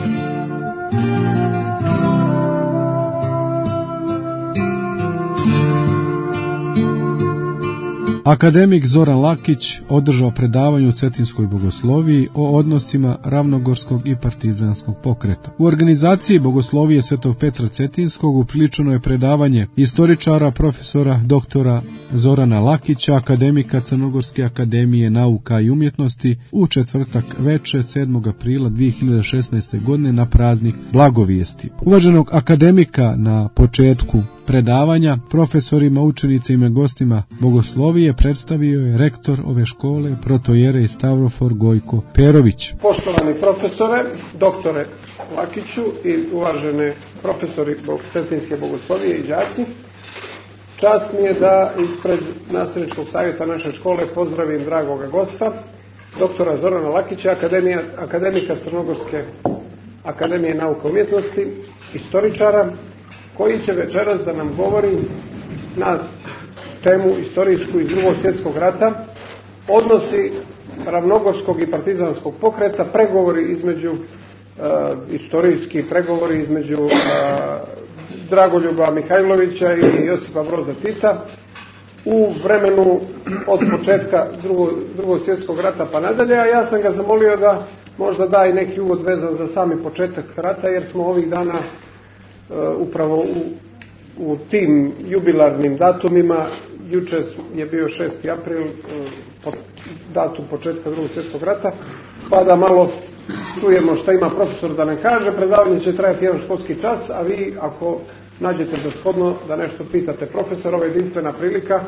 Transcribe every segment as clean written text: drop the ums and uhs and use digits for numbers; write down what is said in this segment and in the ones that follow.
Akademik Zoran Lakić održao predavanje u Cetinskoj bogosloviji o odnosima ravnogorskog i partizanskog pokreta. U organizaciji bogoslovije Svetog Petra Cetinskog upriličeno je predavanje istoričara profesora doktora Zorana Lakića, akademika Crnogorske akademije nauka i umjetnosti u četvrtak veče 7. aprila 2016. godine na praznik Blagovijesti. Uvaženog akademika na početku predavanja profesorima, učenicima i gostima bogoslovije predstavio je rektor ove škole, protojerej Stavrofor Gojko Perović. Poštovani profesore, doktore Lakiću i uvažene profesori Cetinske bogoslovije i đaci, čast mi je da ispred nastavničkog savjeta naše škole pozdravim dragoga gosta, doktora Zorana Lakića, akademika Crnogorske akademije nauka i umjetnosti, istoričara, koji će večeras da nam govori na temu istorijsku iz Drugog svjetskog rata, odnosi ravnogorskog i partizanskog pokreta, pregovori između istorijski pregovori između Dragoljuba Mihajlovića i Josipa Broza Tita u vremenu od početka Drugog svjetskog rata pa nadalje, a ja sam ga zamolio da možda da i neki uvod vezan za sami početak rata, jer smo ovih dana upravo u tim jubilarnim datumima, juče je bio 6. april, datum početka Drugog svjetskog rata, pa da malo čujemo šta ima profesor da nam kaže. Predavanje će trajati jedan školski čas, a vi ako nađete za shodno da nešto pitate profesor, ovo je jedinstvena prilika,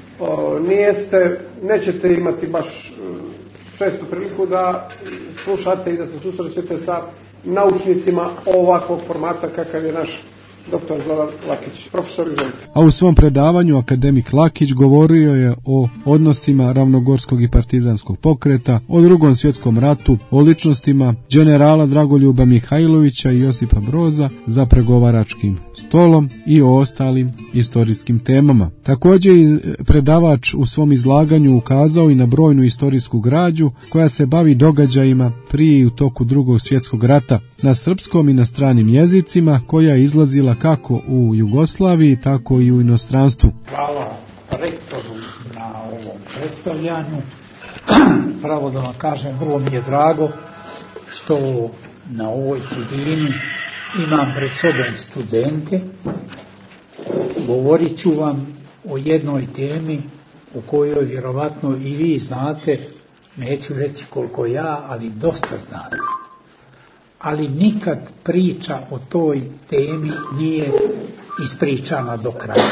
nećete imati baš često priliku da slušate i da se susrećete sa naučnicima ovakvog formata kakav je naš doktor Zoran Lakić. Profesor, izvolite. A u svom predavanju akademik Lakić govorio je o odnosima ravnogorskog i partizanskog pokreta, o Drugom svjetskom ratu, o ličnostima generala Dragoljuba Mihajlovića i Josipa Broza za pregovaračkim stolom i o ostalim istorijskim temama. Također predavač u svom izlaganju ukazao i na brojnu istorijsku građu koja se bavi događajima prije i u toku Drugog svjetskog rata na srpskom i na stranim jezicima, koja je izlazila kako u Jugoslaviji, tako i u inostranstvu. Hvala rektoru na ovom predstavljanju. Pravo da vam kažem, vrlo mi je drago što na ovoj tribini imam pred sobom studente. Govorit ću vam o jednoj temi o kojoj vjerovatno i vi znate, neću reći koliko ja, ali dosta znate. Ali nikad priča o toj temi nije ispričana do kraja.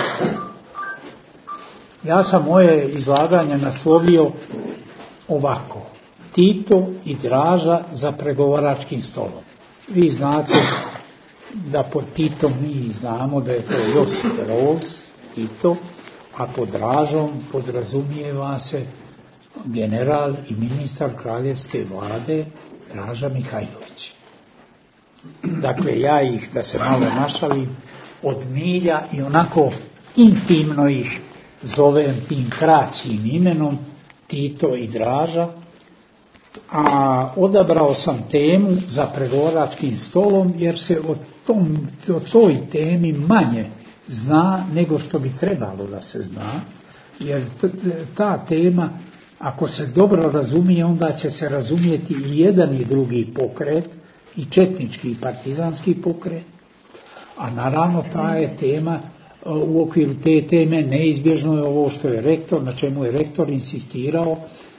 Ja sam moje izlaganje naslovio ovako: Tito i Draža za pregovaračkim stolom. Vi znate da pod Titom mi znamo da je to Josip Broz Tito, a pod Dražom podrazumijeva se general i ministar kraljevske vlade Draža Mihajlović. Dakle, ja ih, da se malo našalim, od milja i onako intimno ih zovem tim kraćim imenom Tito i Draža, a odabrao sam temu za pregovaračkim stolom jer se o toj temi manje zna nego što bi trebalo da se zna, jer ta tema, ako se dobro razumije, onda će se razumjeti i jedan i drugi pokret, i četnički i partizanski pokret, a naravno ta je tema, u okviru te teme neizbježno je ovo što je rektor, na čemu je rektor insistirao,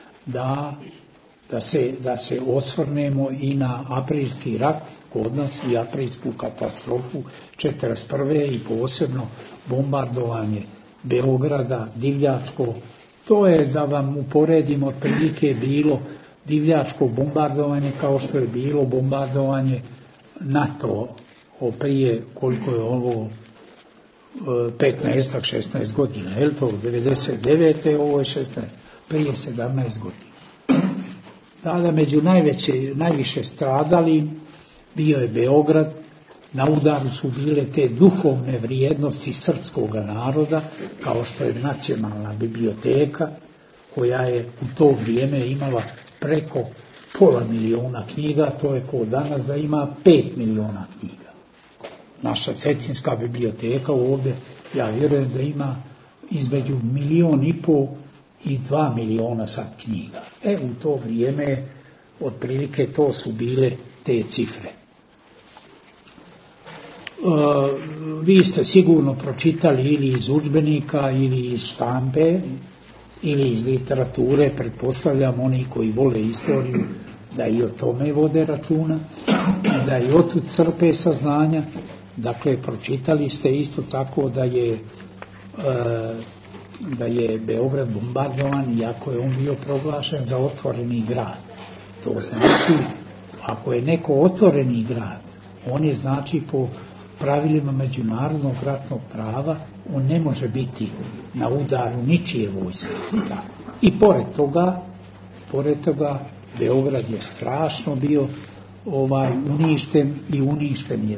da se osvrnemo i na aprilski rat kod nas i aprilsku katastrofu 1941. i posebno bombardovanje Beograda, divljačko. To je, da vam uporedim, otprilike bilo divljačko bombardovanje kao što je bilo bombardovanje NATO prije, koliko je ovo, 15-16 godina, je li to 99. ovo je 16, prije 17 godina. Tada među najviše stradali bio je Beograd, na udaru su bile te duhovne vrijednosti srpskog naroda, kao što je Nacionalna biblioteka, koja je u to vrijeme imala preko 500 000 knjiga, to je kao danas da ima 5 miliona knjiga. Naša Cetinska biblioteka ovdje, ja vjerujem da ima između 1,5 miliona i 2 miliona sad knjiga. U to vrijeme, otprilike to su bile te cifre. Vi ste sigurno pročitali ili iz udžbenika, ili iz štampe, ili iz literature, pretpostavljam oni koji vole istoriju, da i o tome vode računa, da i otud crpe saznanja. Dakle, pročitali ste isto tako da je Beograd bombardovan, iako je on bio proglašen za otvoreni grad. To znači, ako je neko otvoreni grad, on je znači po pravilima međunarodnog ratnog prava, on ne može biti na udaru ničije vojske. I pored toga Beograd je strašno bio uništen i uništen je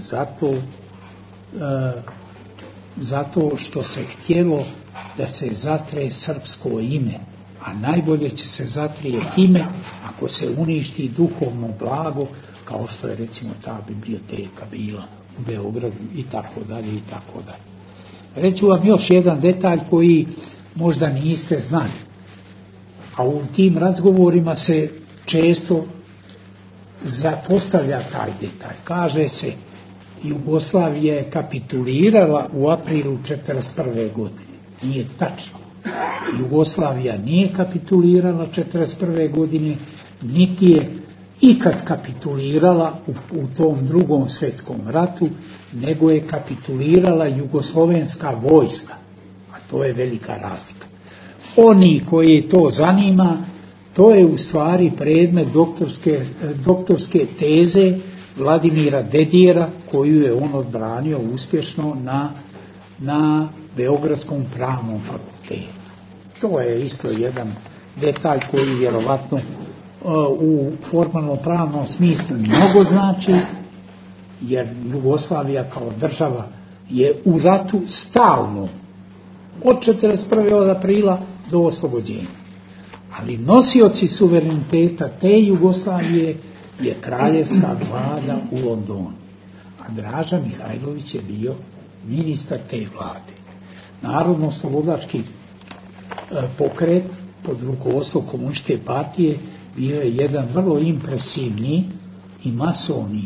zato što se htjelo da se zatre srpsko ime, a najbolje će se zatrijeti ime ako se uništi duhovno blago, kao što je recimo ta biblioteka bila u Beogradu i tako dalje i tako dalje. Reću vam još jedan detalj koji možda niste znali, a u tim razgovorima se često zapostavlja taj detalj. Kaže se, Jugoslavija je kapitulirala u aprilu 1941. godine. Nije tačno. Jugoslavija nije kapitulirala 1941. godine, niti je ikad kapitulirala u tom Drugom svjetskom ratu, nego je kapitulirala jugoslovenska vojska. A to je velika razlika. Oni koji to zanima, to je u stvari predmet doktorske teze Vladimira Dedijera, koju je on odbranio uspješno na Beogradskom pravnom fakultetu. To je isto jedan detalj koji vjerovatno u formalno pravnom smislu mnogo znači, jer Jugoslavija kao država je u ratu stalno od 1941. aprila do oslobođenja. Ali nosioci suvereniteta te Jugoslavije je kraljevska vlada u Londonu. A Draža Mihajlović je bio ministar te vlade. Narodno-slobodački pokret pod rukovodstvom Komunističke partije bio je jedan vrlo impresivni i masovni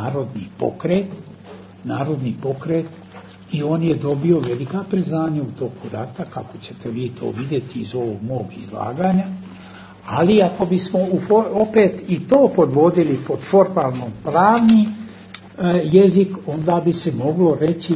narodni pokret i on je dobio velika priznanja u toku rata, kako ćete vi to vidjeti iz ovog mog izlaganja, ali ako bismo opet i to podvodili pod formalno pravni jezik, onda bi se moglo reći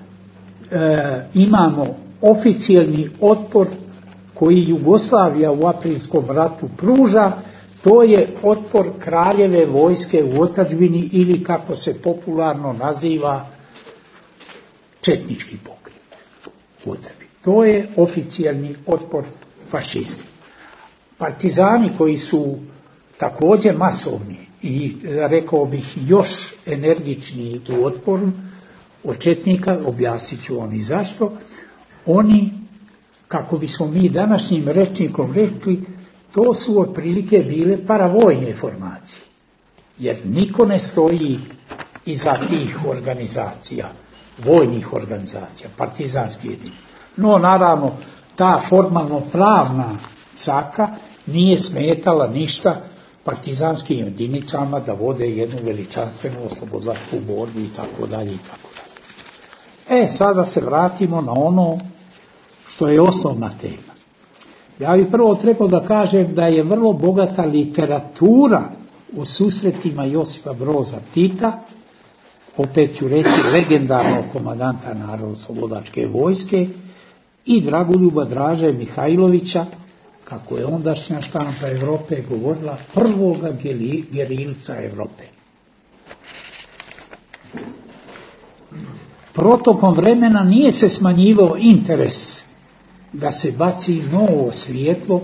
imamo oficijelni otpor koji Jugoslavija u aprilskom ratu pruža, to je otpor kraljeve vojske u otadžbini ili kako se popularno naziva četnički pokret u otadžbini. To je oficijelni otpor fašizmu. Partizani koji su također masovni i rekao bih još energičniji u otporu od četnika, objasnit ću oni zašto, oni, kako bismo mi današnjim rečnikom rekli, to su otprilike bile paravojne formacije. Jer niko ne stoji iza tih organizacija, vojnih organizacija, partizanskih jedinica. No, naravno, ta formalno pravna caka nije smetala ništa partizanskim jedinicama da vode jednu veličanstvenu oslobodilačku borbu i tako dalje i tako dalje. Sada se vratimo na ono što je osnovna tema. Ja bih prvo trebao da kažem da je vrlo bogata literatura u susretima Josipa Broza Tita, opet ću reći legendarnog komandanta Narodno-slobodačke vojske, i Dragoljuba Draže Mihajlovića, kako je ondašnja štampa Europe govorila, prvoga gerilca Europe. Protokom vremena nije se smanjivao interes da se baci novo svjetlo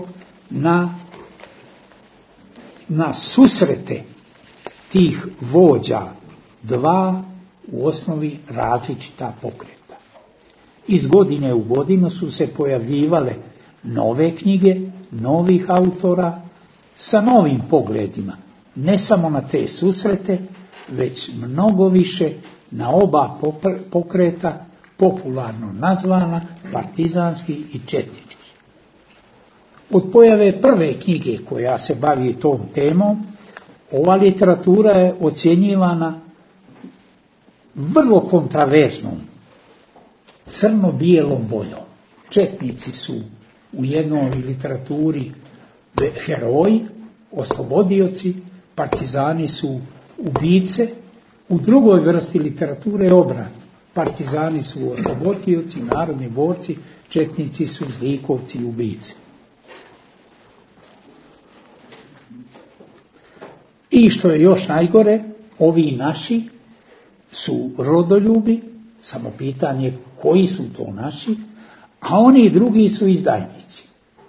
na susrete tih vođa, dva u osnovi različita pokreta. Iz godine u godinu su se pojavljivale nove knjige, novih autora sa novim pogledima, ne samo na te susrete, već mnogo više na oba pokreta, popularno nazvana partizanski i četnički. Od pojave prve knjige koja se bavi tom temom, ova literatura je ocjenjivana vrlo kontraverznom, crno-bijelom bojom. Četnici su u jednoj literaturi heroji, oslobodioci, partizani su ubice, u drugoj vrsti literature je obratno. Partizani su oslobodioci, narodni borci, četnici su zlikovci i ubice. I što je još najgore, ovi naši su rodoljubi, samo pitanje koji su to naši, a oni drugi su izdajnici.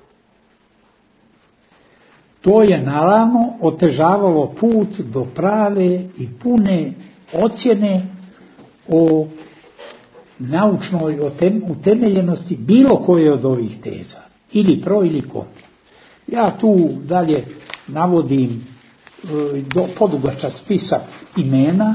To je naravno otežavalo put do prave i pune ocjene o naučnoj utemeljenosti bilo koje od ovih teza, ili pro ili kontra. Ja tu dalje navodim podugačak spisak imena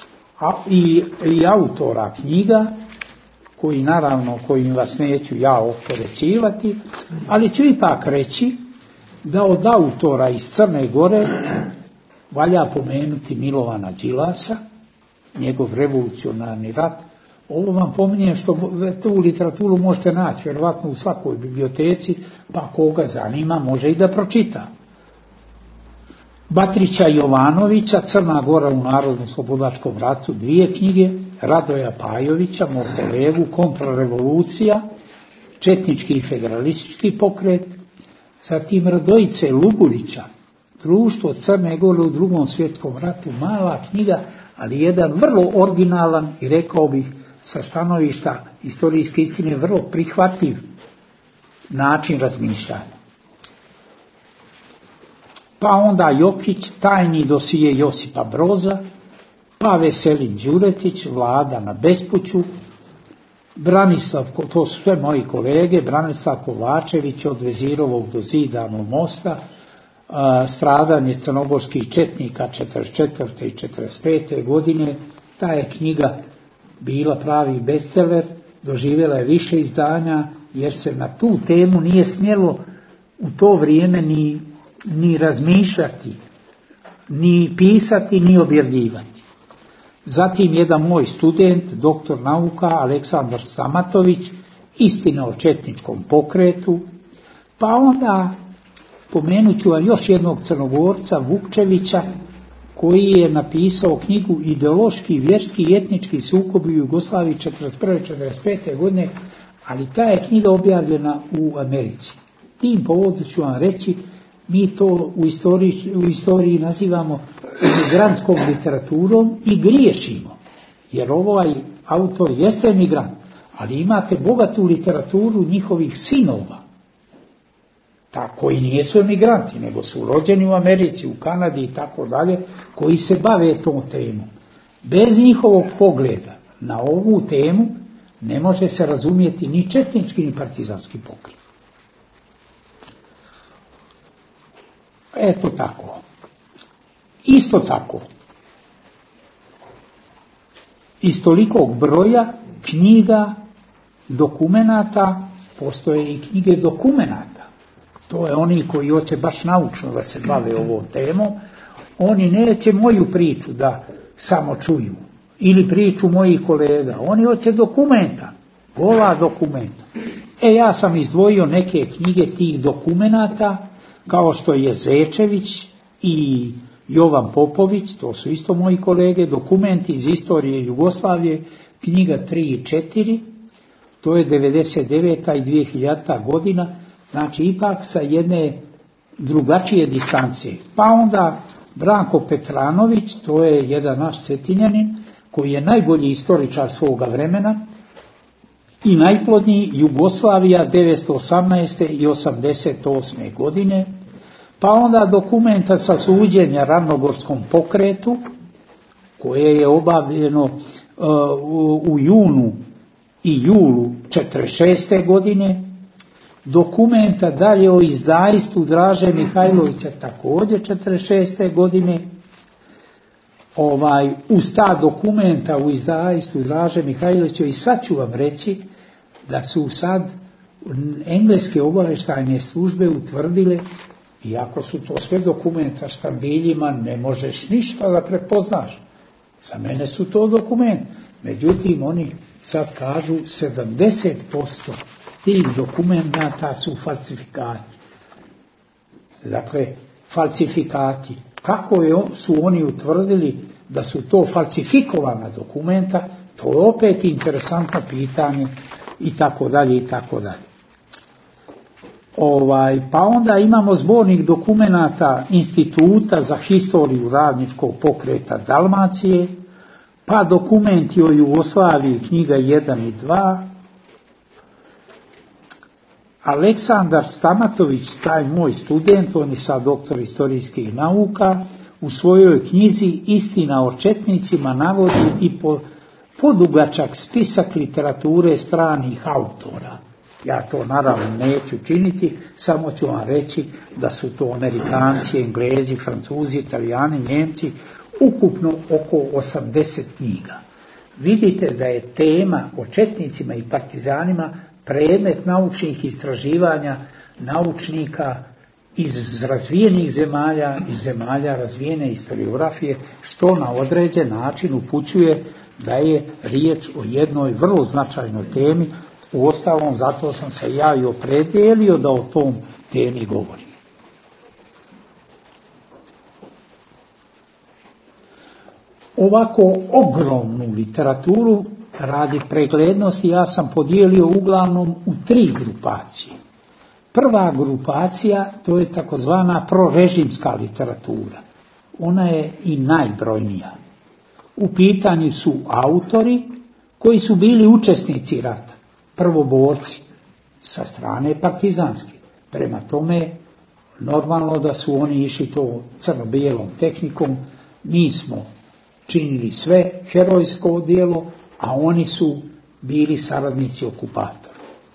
i autora knjiga, koji naravno, kojim vas neću ja opterećivati, ali ću ipak reći da od autora iz Crne Gore valja pomenuti Milovana Đilasa, njegov revolucionarni rat. Ovo vam pominjem što tu literaturu možete naći vjerovatno u svakoj biblioteci, pa koga zanima može i da pročita. Batrića Jovanovića, Crna Gora u Narodno-slobodačkom ratu, 2 knjige, Radoja Pajovića, mog kolegu, Kontrarevolucija, Četnički i federalistički pokret, zatim Radojice Luburića, Društvo Crne Gore u Drugom svjetskom ratu, mala knjiga, ali jedan vrlo originalan i rekao bih sa stanovišta istorijske istine vrlo prihvatljiv način razmišljanja. Pa onda Jokić, Tajni dosije Josipa Broza, pa Veselin Đuretić, Vlada na bespuću, Branislav, to su sve moji kolege, Branislav Kovačević od Vezirovog do Zidanog mosta, Stradanje crnogorskih četnika 44. i 45. godine, ta je knjiga bila pravi bestseller, doživjela je više izdanja, jer se na tu temu nije smjelo u to vrijeme ni razmišljati, ni pisati, ni objavljivati. Zatim jedan moj student, doktor nauka Aleksandar Stamatović, Istina o četničkom pokretu, pa onda pomenut ću vam još jednog Crnogorca, Vukčevića, koji je napisao knjigu Ideološki, vjerski i etnički sukobi u Jugoslaviji 1941-1945. godine, ali ta je knjiga objavljena u Americi. Tim povodom ću vam reći, mi to u istoriji nazivamo emigrantskom literaturom i griješimo, jer ovaj autor jeste emigrant, ali imate bogatu literaturu njihovih sinova, koji nisu emigranti, nego su rođeni u Americi, u Kanadi i tako dalje, koji se bave tom temom. Bez njihovog pogleda na ovu temu ne može se razumjeti ni četnički ni partizanski pokret. Eto tako. Isto tako, iz tolikog broja knjiga, dokumenata, postoje i knjige dokumenata. To je oni koji hoće baš naučno da se bave ovom temom. Oni neće moju priču da samo čuju ili priču mojih kolega. Oni hoće dokumenta, gola dokumenta. Ja sam izdvojio neke knjige tih dokumenata, kao što je Zečević i Jovan Popović, to su isto moji kolege, dokumenti iz istorije Jugoslavije, knjiga 3 i 4, to je 99. i 2000. godina, znači ipak sa jedne drugačije distance. Pa onda Branko Petranović, to je jedan naš Cetinjanin, koji je najbolji istoričar svoga vremena i najplodniji, Jugoslavija 1918. i 1988. godine, pa onda dokumenta sa suđenja Ravnogorskom pokretu, koje je obavljeno u junu i julu 1946. godine, dokumenta dalje o izdajstvu Draže Mihajlovića također 46. godine. Uz ta dokumenta u izdajstvu Draže Mihajlovića, i sad ću vam reći da su sad engleske obavještajne službe utvrdile, iako su to sve dokumenta štambiljima, ne možeš ništa da prepoznaš. Za mene su to dokumenti. Međutim, oni sad kažu 70% tih dokumenta su falsifikati. Dakle, falsifikati. Kako su oni utvrdili da su to falsifikovana dokumenta, to je opet interesantno pitanje i tako dalje i tako dalje. Pa onda imamo zbornik dokumenata Instituta za historiju radničkog pokreta Dalmacije, pa dokumenti o Jugoslaviji, knjiga 1 i 2. Aleksandar Stamatović, taj moj student, on je sad doktor historijskih nauka, u svojoj knjizi Istina o četnicima navodi i podugačak spisak literature stranih autora. Ja to naravno neću činiti, samo ću vam reći da su to Amerikanci, Englezi, Francuzi, Italijani, Njemci, ukupno oko 80 knjiga. Vidite da je tema o četnicima i partizanima predmet naučnih istraživanja naučnika iz razvijenih zemalja, iz zemalja razvijene historiografije, što na određen način upućuje da je riječ o jednoj vrlo značajnoj temi. Uostalom, zato sam se ja i opredijelio da o tom temi govorim. Ovako ogromnu literaturu radi preglednosti ja sam podijelio uglavnom u 3 grupacije. Prva grupacija, to je takozvana prorežimska literatura. Ona je i najbrojnija. U pitanju su autori koji su bili učesnici rata, prvoborci sa strane partizanske. Prema tome, normalno da su oni išli to crno-bijelom tehnikom, mi smo činili sve herojsko djelo, a oni su bili saradnici okupatora.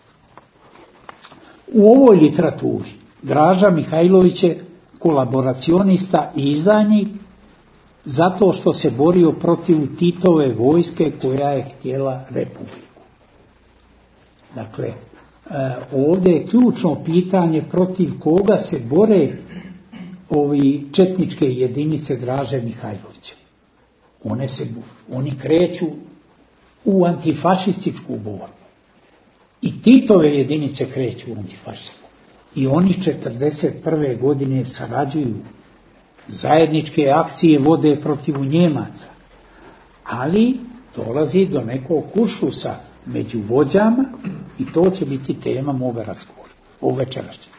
U ovoj literaturi Draža Mihajlović je kolaboracionista i izdajnik zato što se borio protiv Titove vojske koja je htjela republiku. Dakle, ovdje je ključno pitanje protiv koga se bore ovi četničke jedinice Draže Mihajlovića. Oni kreću u antifašističku borbu. I Titove jedinice kreću u antifašističku. I oni 1941. godine sarađuju. Zajedničke akcije vode protiv Njemaca. Ali dolazi do nekog kuršlusa među vođama i to će biti tema moga razgovora, ovog večerašnjeg.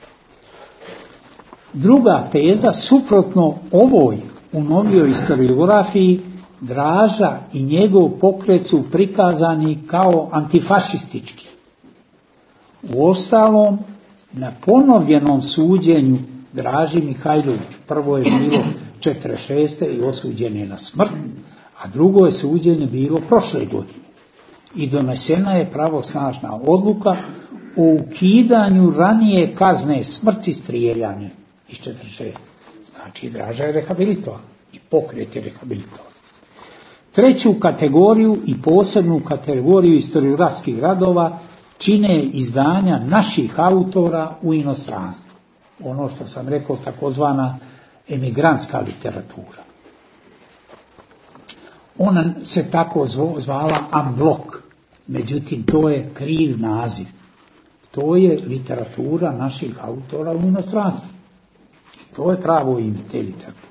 Druga teza, suprotno ovoj u novijoj historiografiji, Draža i njegov pokret su prikazani kao antifašistički. Uostalom, na ponovljenom suđenju Draži Mihajloviću, prvo je bilo 1946. i osuđen je na smrt, a drugo je suđenje bilo prošle godine. I donesena je pravosnažna odluka o ukidanju ranije kazne smrti strijeljanjem iz 1946. Znači, Draža je rehabilitovan i pokret je rehabilitovan. Treću kategoriju i posebnu kategoriju historiografskih radova čine izdanja naših autora u inostranstvu. Ono što sam rekao, takozvana emigrantska literatura. Ona se tako zvala en bloc, međutim to je kriv naziv. To je literatura naših autora u inostranstvu. To je pravo ime te literature.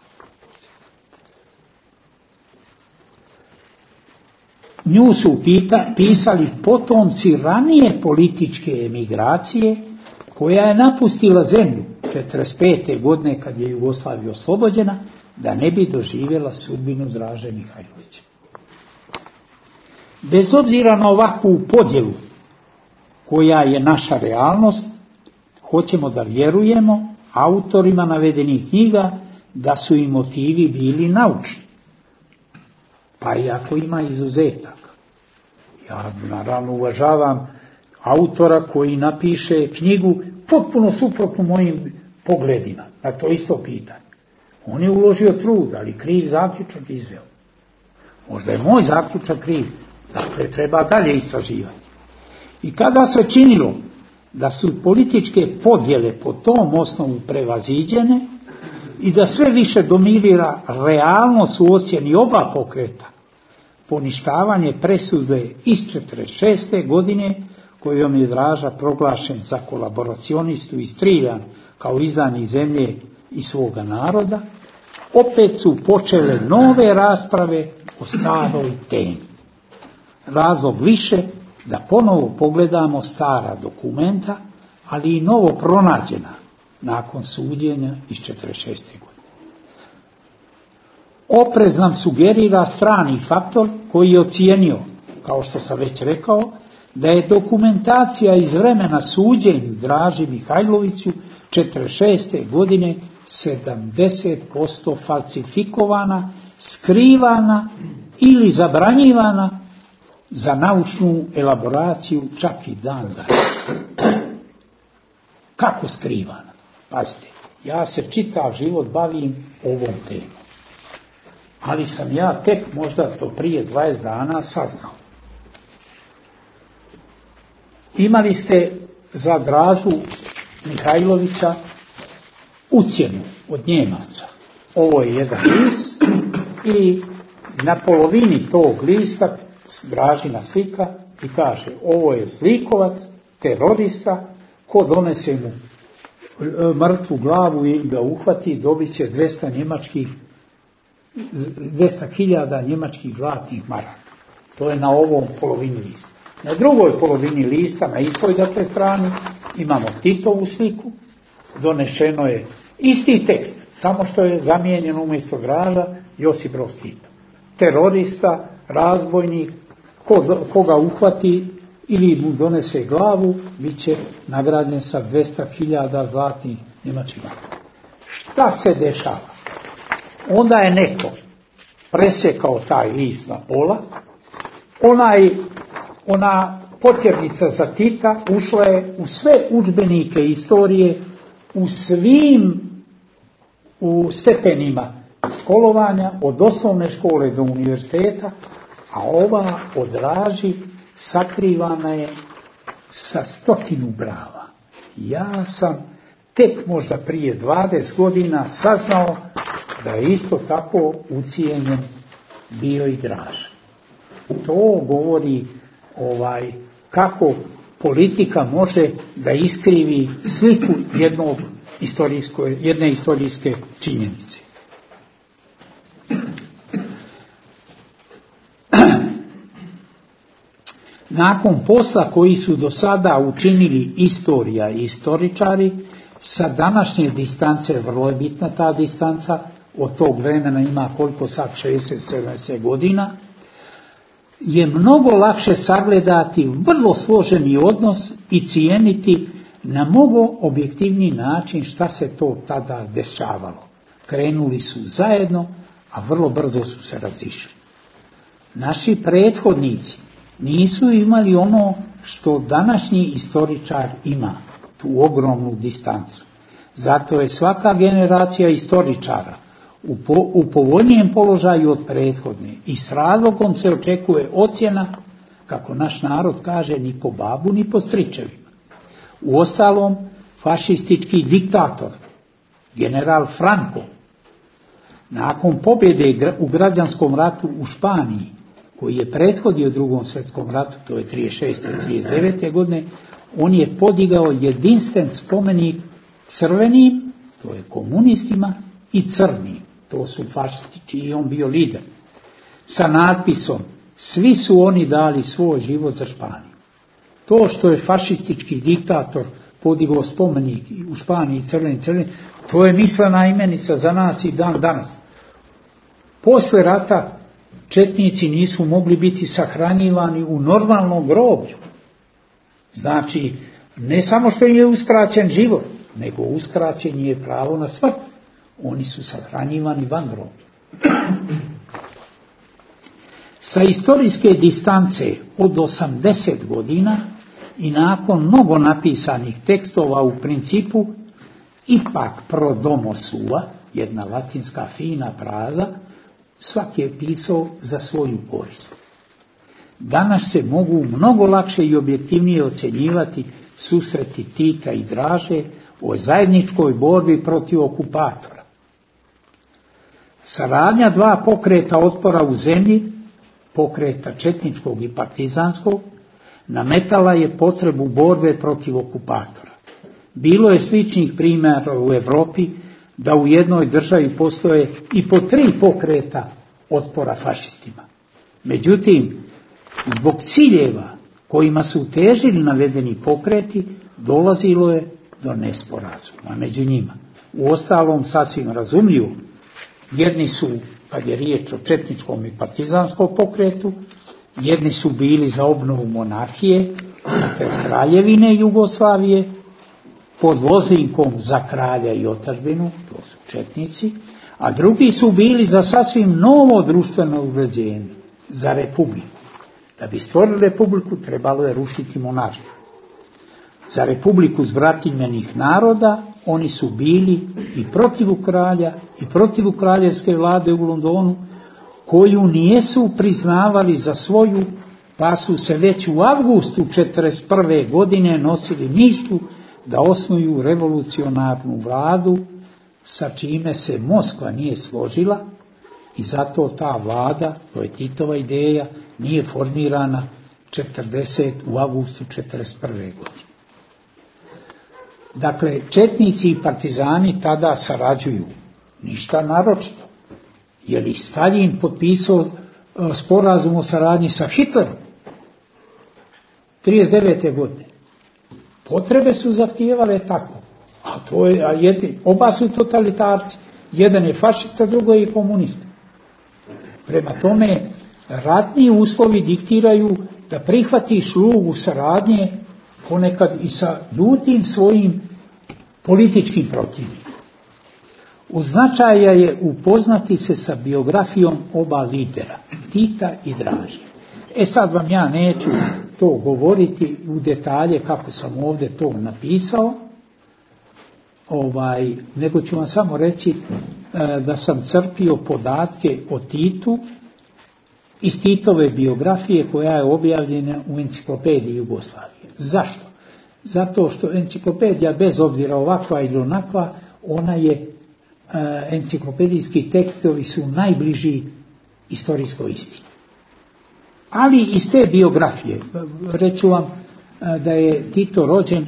Nju su pisali potomci ranije političke emigracije koja je napustila zemlju 1945. godine kad je Jugoslavija oslobođena, da ne bi doživjela sudbinu Draže Mihajlovića. Bez obzira na ovakvu podjelu koja je naša realnost, hoćemo da vjerujemo autorima navedenih knjiga da su i motivi bili naučni. Pa i ako ima izuzetaka. Ja naravno uvažavam autora koji napiše knjigu potpuno suprotno mojim pogledima na to isto pitanje. On je uložio trud, ali kriv zaključak izveo. Možda je moj zaključak kriv, dakle treba dalje istraživati. I kada se činilo da su političke podjele po tom osnovu prevaziđene i da sve više dominira realnost u ocjeni oba pokreta, poništavanje presude iz 1946. godine kojom je Draža proglašen za kolaboracionistu i striljan kao izdanik zemlje i svoga naroda, opet su počele nove rasprave o staroj temi. Razlog više da ponovo pogledamo stara dokumenta, ali i novo pronađena nakon suđenja iz 1946. godine. Oprez nam sugerira strani faktor koji je ocijenio, kao što sam već rekao, da je dokumentacija iz vremena suđenja Draži Mihajloviću 1946. godine 70% falsifikovana, skrivana ili zabranjivana za naučnu elaboraciju čak i dan danas. Kako skrivana? Pazite, ja se čitav život bavim ovom temom. Ali sam ja tek možda to prije 20 dana saznao. Imali ste za Dražu Mihajlovića ucjenu od Njemaca. Ovo je jedan list i na polovini tog lista Dražina slika i kaže ovo je zlikovac, terorista, ko donese mu mrtvu glavu ili ga uhvati dobit će 200.000 njemačkih zlatnih maraka. To je na ovom polovini lista. Na drugoj polovini lista, na istoj dakle strani, imamo Titovu sliku, donešeno je isti tekst, samo što je zamijenjen umjesto Draža Josip Broz Tito. Terorista, razbojnik, koga uhvati ili mu donese glavu, bit će nagrađen sa 200.000 zlatnih njemačkih maraka. Šta se dešava? Onda je neko presjekao taj list na pola, ona potjernica za Tita ušla je u sve udžbenike istorije, u stepenima školovanja, od osnovne škole do univerziteta, a ova od Draži sakrivana je sa 100 brava. Ja sam tek možda prije 20 godina saznao da je isto tako ucijenjen bio i Draža. To govori kako politika može da iskrivi sliku jedne historijske činjenice. Nakon posla koji su do sada učinili istorija i istoričari, sa današnje distance, vrlo je bitna ta distanca, od tog vremena ima koliko sad 60-70 godina, je mnogo lakše sagledati vrlo složeni odnos i cijeniti na mnogo objektivniji način šta se to tada dešavalo. Krenuli su zajedno, a vrlo brzo su se razišli. Naši prethodnici nisu imali ono što današnji istoričar ima, tu ogromnu distancu. Zato je svaka generacija istoričara u povoljnijem položaju od prethodne i s razlogom se očekuje ocjena, kako naš narod kaže, ni po babu ni po stričevima. Uostalom, fašistički diktator, general Franco, nakon pobjede u građanskom ratu u Španiji, koji je prethodio Drugom svjetskom ratu, to je 36. i 39. godine, on je podigao jedinstven spomenik crvenim, to je komunistima, i crnim, to su fašisti, čiji je on bio lider, sa natpisom svi su oni dali svoj život za Španiju. To što je fašistički diktator podigao spomenik u Španiji crveni, to je mislena imenica za nas i dan danas. Posle rata četnici nisu mogli biti sahranjivani u normalnom groblju. Znači, ne samo što im je uskraćen život, nego uskraćen je pravo na smrt. Oni su sahranjivani van groblja. Sa istorijske distance od 80 godina i nakon mnogo napisanih tekstova u principu ipak pro domo sua, jedna latinska fina fraza, svaki je pisao za svoju korist. Danas se mogu mnogo lakše i objektivnije ocjenjivati susreti Tita i Draže o zajedničkoj borbi protiv okupatora. Saradnja dva pokreta otpora u zemlji, pokreta četničkog i partizanskog, nametala je potrebu borbe protiv okupatora. Bilo je sličnih primjera u Europi da u jednoj državi postoje i po 3 pokreta otpora fašistima. Međutim, zbog ciljeva kojima su težili navedeni pokreti, dolazilo je do nesporazuma među njima. Uostalom, sasvim razumljivo, jedni su, kad je riječ o četničkom i partizanskom pokretu, jedni su bili za obnovu monarhije, dakle kraljevine Jugoslavije, pod vozinkom za kralja i otadžbinu, to su četnici, a drugi su bili za sasvim novo društveno uređenje, za republiku. Da bi stvorili republiku, trebalo je rušiti monarhiju. Za republiku zbratimljenih naroda, oni su bili i protiv kralja, i protiv kraljevske vlade u Londonu, koju nijesu priznavali za svoju, pa su se već u avgustu 1941. godine nosili mišlju da osnuju revolucionarnu vladu, sa čime se Moskva nije složila, i zato ta vlada, to je Titova ideja, nije formirana u avgustu 1941. godine. Dakle, četnici i partizani tada sarađuju, ništa naročito. Je li Staljin potpisao sporazum o saradnji sa Hitlerom 1939. godine? Potrebe su zahtijevale tako. Oba su totalitarci. Jedan je fašista, drugo je komunista. Prema tome, ratni uslovi diktiraju da prihvatiš lugu saradnje ponekad i sa ljutim svojim političkim protivnikom. Od značaja je upoznati se sa biografijom oba lidera, Tita i Draže. Sad vam ja neću to govoriti u detalje kako sam ovdje to napisao, nego ću vam samo reći da sam crpio podatke o Titu iz Titove biografije koja je objavljena u enciklopediji Jugoslavije. Zašto? Zato što enciklopedija, bez obzira ovakva ili onakva, ona je, enciklopedijski tekstovi su najbliži istorijskoj istini. Ali iz te biografije, reću vam da je Tito rođen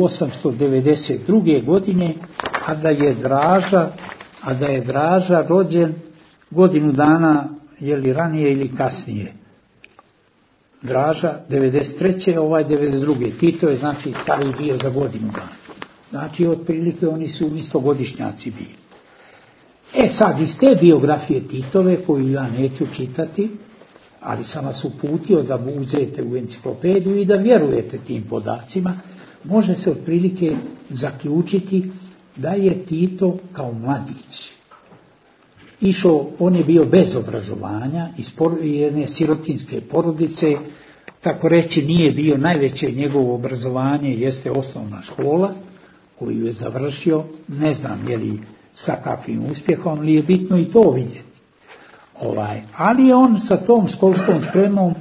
1892. godine, a da je Draža rođen godinu dana ranije ili kasnije. Draža 93. 92. Tito je znači stariji bio za godinu dana. Znači otprilike oni su istogodišnjaci bili. Sad iz te biografije Titove, koju ja neću čitati, ali sam vas uputio da uzete u enciklopediju i da vjerujete tim podacima, može se otprilike zaključiti da je Tito kao mladić išao, on je bio bez obrazovanja, iz jedne sirotinske porodice, tako reći nije bio najveće njegovo obrazovanje, jeste osnovna škola koju je završio, ne znam je li sa kakvim uspjehom, ali je bitno i to vidjeti. Ali je on sa tom školskom spremom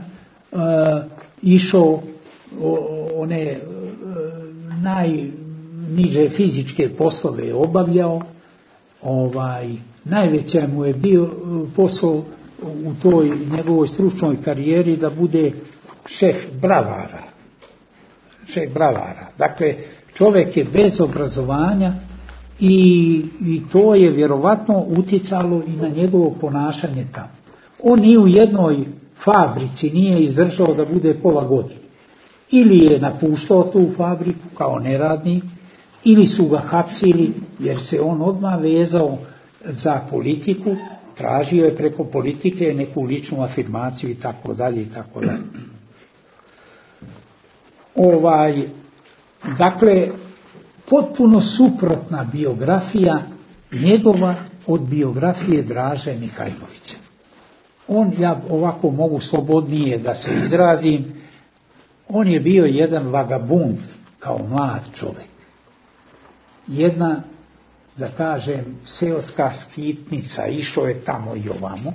išao one najniže fizičke poslove obavljao, najveća mu je bio posao u toj njegovoj stručnoj karijeri da bude šef bravara. Dakle, čovjek je bez obrazovanja i to je vjerovatno utjecalo i na njegovo ponašanje tamo. On ni u jednoj fabrici nije izdržao da bude pola godine. Ili je napuštao tu fabriku kao neradnik, ili su ga hapsili jer se on odmah vezao za politiku, tražio je preko politike neku ličnu afirmaciju i tako dalje i tako dalje. Dakle, potpuno suprotna biografija njegova od biografije Draže Mihajlovića. Ja ovako mogu slobodnije da se izrazim, On je bio jedan vagabund kao mlad čovjek. Jedna, da kažem, seoska skitnica, išao je tamo i ovamo.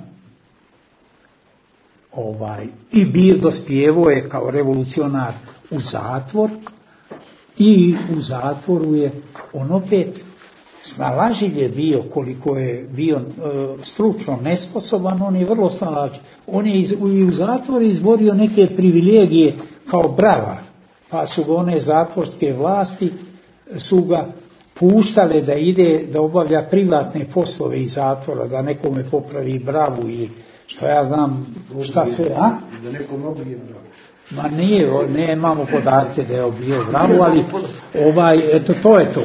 I dospjevao je kao revolucionar u zatvor. I u zatvoru je on opet snalažljiv je bio, koliko je bio stručno nesposoban, on je vrlo snalažljiv. On je i u zatvoru izborio neke privilegije kao bravar, pa su ga one zatvorske vlasti su ga puštale da ide da obavlja privatne poslove iz zatvora, da nekome popravi bravu ili što ja znam šta sve, a? Da nekom obije bravu. Ma nije, nemamo podatke da je bio bravu, ali eto, to je to.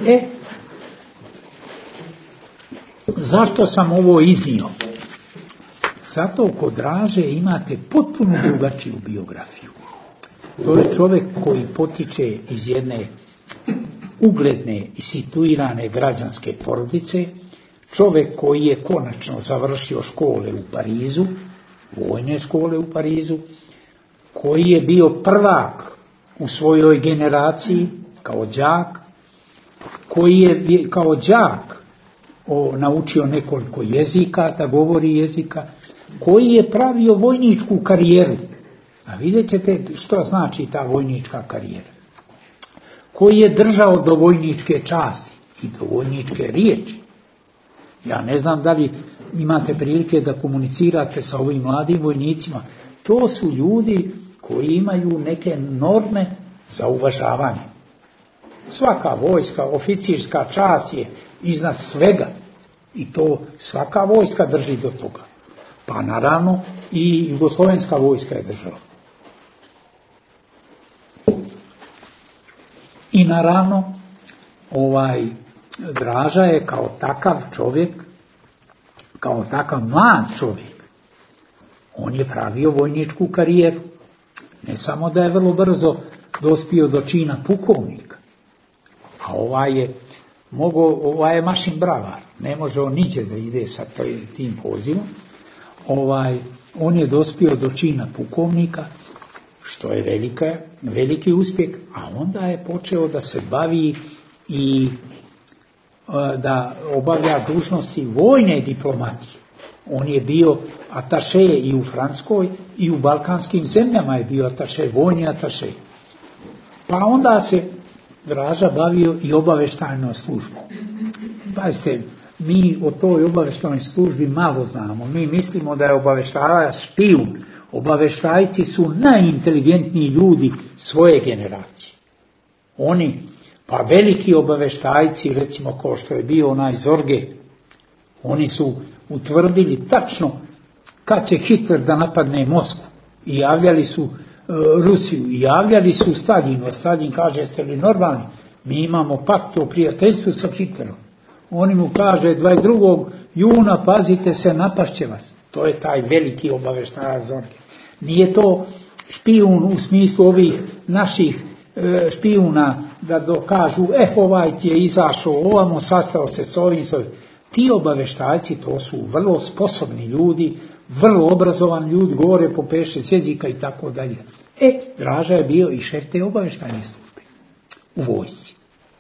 Zašto sam ovo iznio? Zato kod Draže imate potpuno drugačiju biografiju. To je čovjek koji potiče iz jedne ugledne i situirane građanske porodice, čovjek koji je konačno završio škole u Parizu, vojne škole u Parizu, koji je bio prvak u svojoj generaciji kao đak, koji je kao đak naučio nekoliko jezika, da govori jezika, koji je pravio vojničku karijeru. A vidjet ćete što znači ta vojnička karijera. Koji je držao do vojničke časti i do vojničke riječi. Ja ne znam da li imate prilike da komunicirate sa ovim mladim vojnicima. To su ljudi koji imaju neke norme za uvažavanje. Svaka vojska, oficirska čast je iznad svega i to svaka vojska drži do toga. Pa naravno i jugoslovenska vojska je držala. I naravno Draža je kao takav čovjek, kao takav mlad čovjek, on je pravio vojničku karijeru. Ne samo da je vrlo brzo dospio do čina pukovnika, a ovaj je mašin bravar, ne može on niđe da ide sa tim pozivom. On je dospio do čina pukovnika, što je veliki uspjeh, a onda je počeo da se bavi i da obavlja dužnosti vojne diplomatije. On je bio ataše i u Francuskoj i u balkanskim zemljama je bio ataše, vojni ataše. Pa onda se Draža bavio i obavještajnom službom. Pazite, mi o toj obavještajnoj službi malo znamo. Mi mislimo da je obavještajac špijun. Obavještajci su najinteligentniji ljudi svoje generacije. Pa veliki obavještajci, recimo kao što je bio onaj Zorge, oni su utvrdili tačno kad će Hitler da napadne Moskvu i javljali su Rusiju i javljali su Staljinu. Stalin kaže, jeste li normalni? Mi imamo pakt o prijateljstvu sa Hitlerom. Oni mu kaže 22. juna pazite se, napašće vas. To je taj veliki obavještajac Zorge. Nije to špijun u smislu ovih naših špijuna da dokažu ovaj ti je izašao ovamo, sastao se s ovim. Ti obavještajci to su vrlo sposobni ljudi, vrlo obrazovan ljudi, govore po 5-6 jezika i tako dalje. Draža je bio i šef te obavještajne službe u vojsci.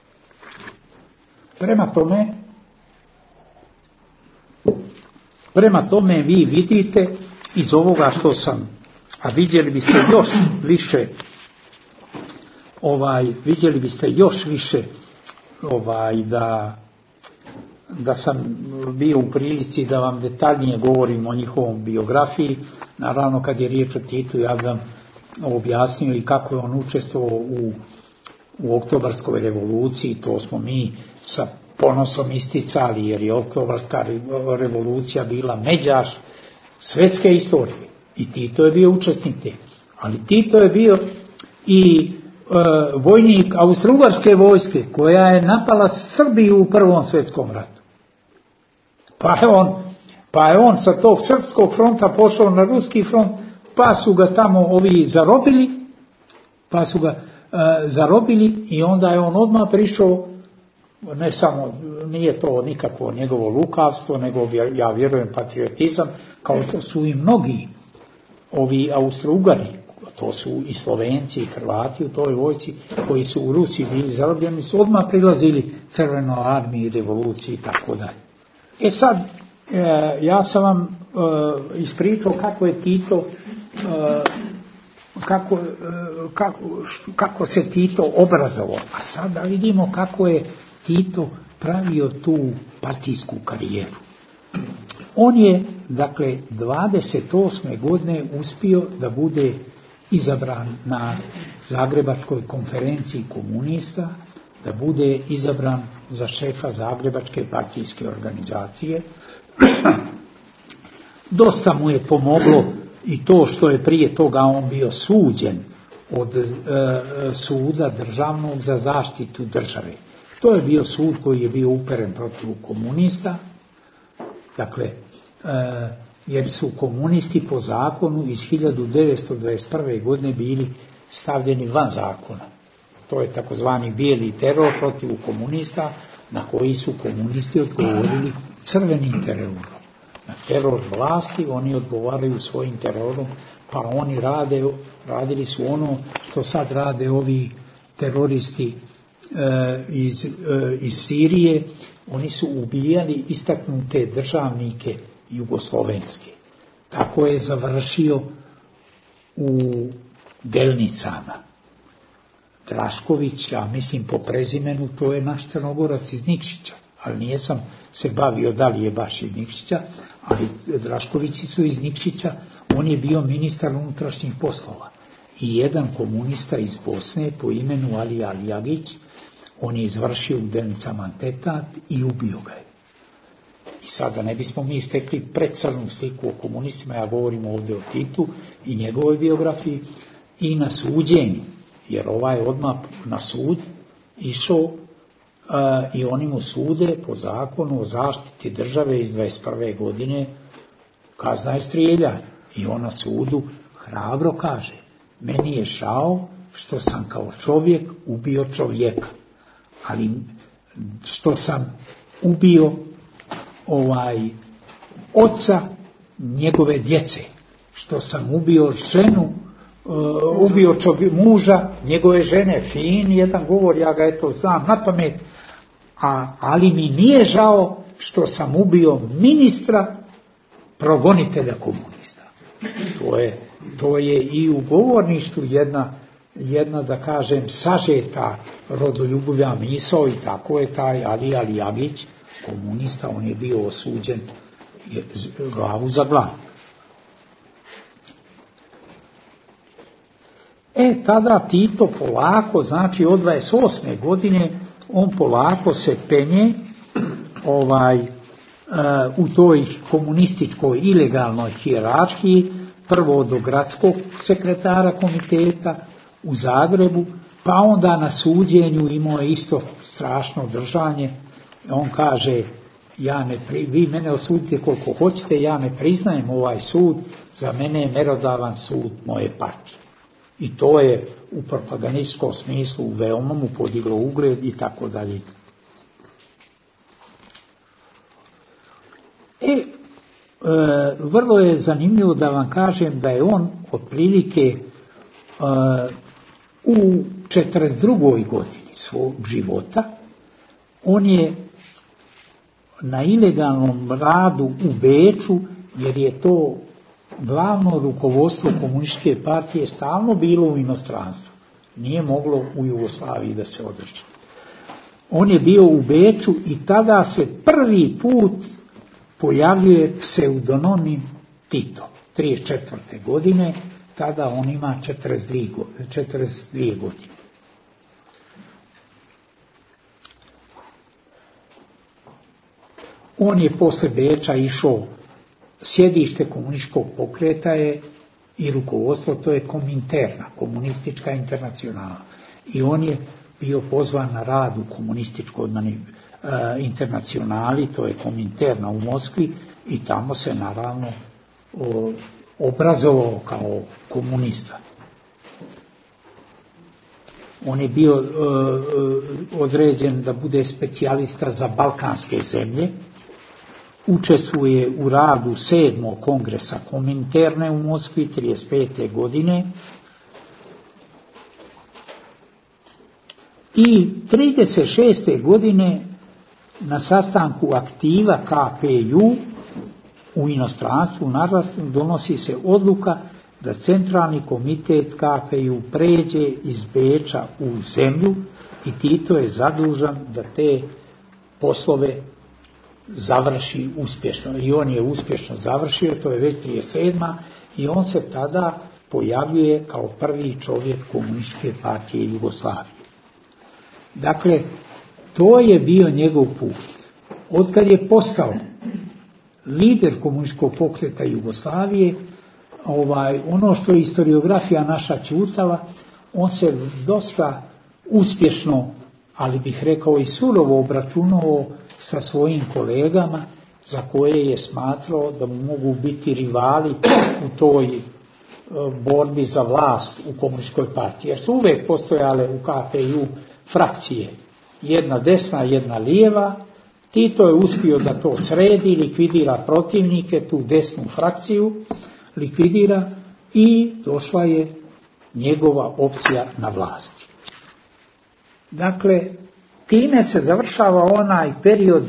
Prema tome vi vidite iz ovoga što sam, a vidjeli biste još više da sam bio u prilici da vam detaljnije govorim o njihovom biografiji. Naravno kad je riječ o Titu ja bih vam objasnio i kako je on učestvovao u oktobarskoj revoluciji. To smo mi sa ponosom isticali jer je oktobarska revolucija bila međaš svjetske istorije i Tito je bio učesnik te. Ali Tito je bio i vojnik Austro-Ugarske vojske koja je napala Srbiju u Prvom svjetskom ratu. Pa je on sa tog srpskog fronta pošao na ruski front, pa su ga tamo ovi zarobili i onda je on odmah prišao, ne samo, nije to nikakvo njegovo lukavstvo, nego ja vjerujem patriotizam, kao to su i mnogi ovi Austro-Ugari to su i Slovenci i Hrvati u toj vojsci koji su u Rusiji bili zarobljeni, su odmah prilazili Crvenoj armiji, revoluciji i tako dalje. Sad, ja sam vam ispričao kako je Tito, kako se Tito obrazovao, a sada vidimo kako je Tito pravio tu partijsku karijeru. On je, dakle, 28. godine uspio da bude izabran na Zagrebačkoj konferenciji komunista, da bude izabran za šefa Zagrebačke partijske organizacije. Dosta mu je pomoglo i to što je prije toga on bio suđen od suda državnog za zaštitu države. To je bio sud koji je bio uperen protiv komunista, dakle, jer su komunisti po zakonu iz 1921. godine bili stavljeni van zakona. To je takozvani bijeli teror protiv komunista, na koji su komunisti odgovorili crvenim terorom. Na teror vlasti oni odgovaraju svojim terorom, pa oni radili su ono što sad rade ovi teroristi iz Sirije. Oni su ubijali istaknute državnike jugoslovenske. Tako je završio u Delnicama. Drašković, ja mislim po prezimenu, to je naš Crnogorac iz Nikšića, ali nijesam se bavio da li je baš iz Nikšića, ali Draškovići su iz Nikšića. On je bio ministar unutrašnjih poslova i jedan komunista iz Bosne po imenu Ali Alijagić, on je izvršio u Delnicama atentat i ubio ga je. I sada ne bismo mi stekli precrnu sliku o komunistima, ja govorim ovdje o Titu i njegovoj biografiji, i na suđenju, jer ovaj odmah na sud išao i oni mu sude po zakonu o zaštiti države iz 21. godine, kazna je strijeljanje. I on na sudu hrabro kaže, meni je žao što sam kao čovjek ubio čovjeka, ali što sam ubio oca njegove djece, što sam ubio ženu, ubio muža njegove žene, fin jedan govor, ja ga eto znam na pamet, ali mi nije žao što sam ubio ministra progonitelja komunista. To je i u govorništvu jedna da kažem sažeta rodoljubivna misao, i tako je taj Ali Alijagić, komunista, on je bio osuđen glavu za glavu. Tada Tito polako, znači od 28. godine, on polako se penje u toj komunističkoj ilegalnoj hijerarhiji, prvo do gradskog sekretara komiteta u Zagrebu, pa onda na suđenju imao je isto strašno držanje. On kaže, vi mene osudite koliko hoćete, ja ne priznajem ovaj sud, za mene je merodavan sud moje partije. I to je u propagandističkom smislu veoma mu podiglo ugled i tako dalje. Vrlo je zanimljivo da vam kažem da je on otprilike u 42. godini svog života, on je na ilegalnom radu u Beču, jer je to glavno rukovodstvo komunističke partije stalno bilo u inostranstvu. Nije moglo u Jugoslaviji da se održi. On je bio u Beču i tada se prvi put pojavljuje pseudonim Tito. 34. godine, tada on ima 42 godine. On je posle Beča išao, sjedište komunističkog pokreta je i rukovodstvo, to je Kominterna, komunistička internacionala. I on je bio pozvan na rad u komunističkoj internacionali, to je Kominterna u Moskvi, i tamo se naravno obrazovao kao komunista. On je bio određen da bude specijalista za balkanske zemlje, učestvuje u radu 7. kongresa Kominterne u Moskvi 35. godine I 36. godine na sastanku aktiva KPU u inostranstvu, u narastvu, donosi se odluka da centralni komitet KPU pređe iz Beča u zemlju i Tito je zadužan da te poslove završi uspješno. I on je uspješno završio, to je već 37. i on se tada pojavljuje kao prvi čovjek Komunističke partije Jugoslavije. Dakle, to je bio njegov put. Otkad je postao lider komunističkog pokreta Jugoslavije, ono što je historiografija naša ćutala, on se dosta uspješno, ali bih rekao i surovo obračunao sa svojim kolegama za koje je smatrao da mu mogu biti rivali u toj borbi za vlast u komunističkoj partiji. Jer su uvijek postojale u KPU frakcije, jedna desna, jedna lijeva. Tito je uspio da to sredi, likvidira protivnike, tu desnu frakciju likvidira i došla je njegova opcija na vlasti. Dakle, time se završava onaj period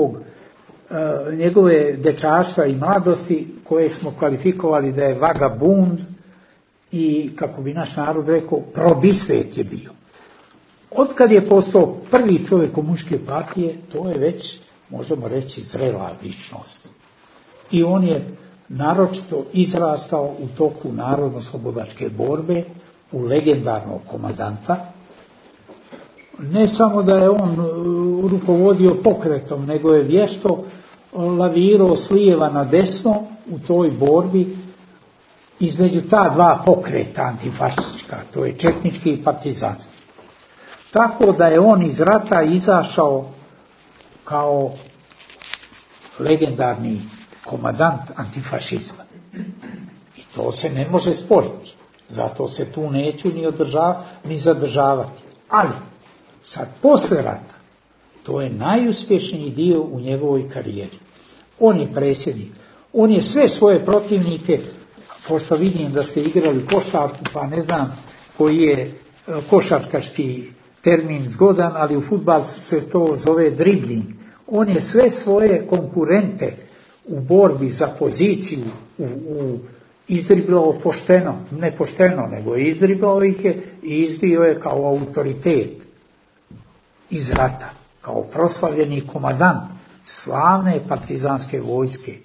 njegove dečaštva i mladosti kojeg smo kvalifikovali da je vagabund i, kako bi naš narod rekao, probisvet je bio. Otkad je postao prvi čovjek Komunističke partije, to je već, možemo reći, zrela ličnost. I on je naročito izrastao u toku narodno-slobodačke borbe u legendarnog komandanta. Ne samo da je on rukovodio pokretom, nego je vješto lavirao s lijeva na desno u toj borbi između ta dva pokreta antifašistička, to je četnički i partizanski. Tako da je on iz rata izašao kao legendarni komandant antifašizma. I to se ne može sporiti. Zato se tu neću ni zadržavati. Ali, sad posle rata, to je najuspješniji dio u njegovoj karijeri. On je predsjednik. On je sve svoje protivnike, pošto vidim da ste igrali košarku, pa ne znam koji je košarkaški termin zgodan, ali u fudbalu se to zove dribling. On je sve svoje konkurente u borbi za poziciju izdriblao pošteno, ne pošteno, nego je izdriblao ih je i izbio je kao autoritet iz rata, kao proslavljeni komandant slavne partizanske vojske.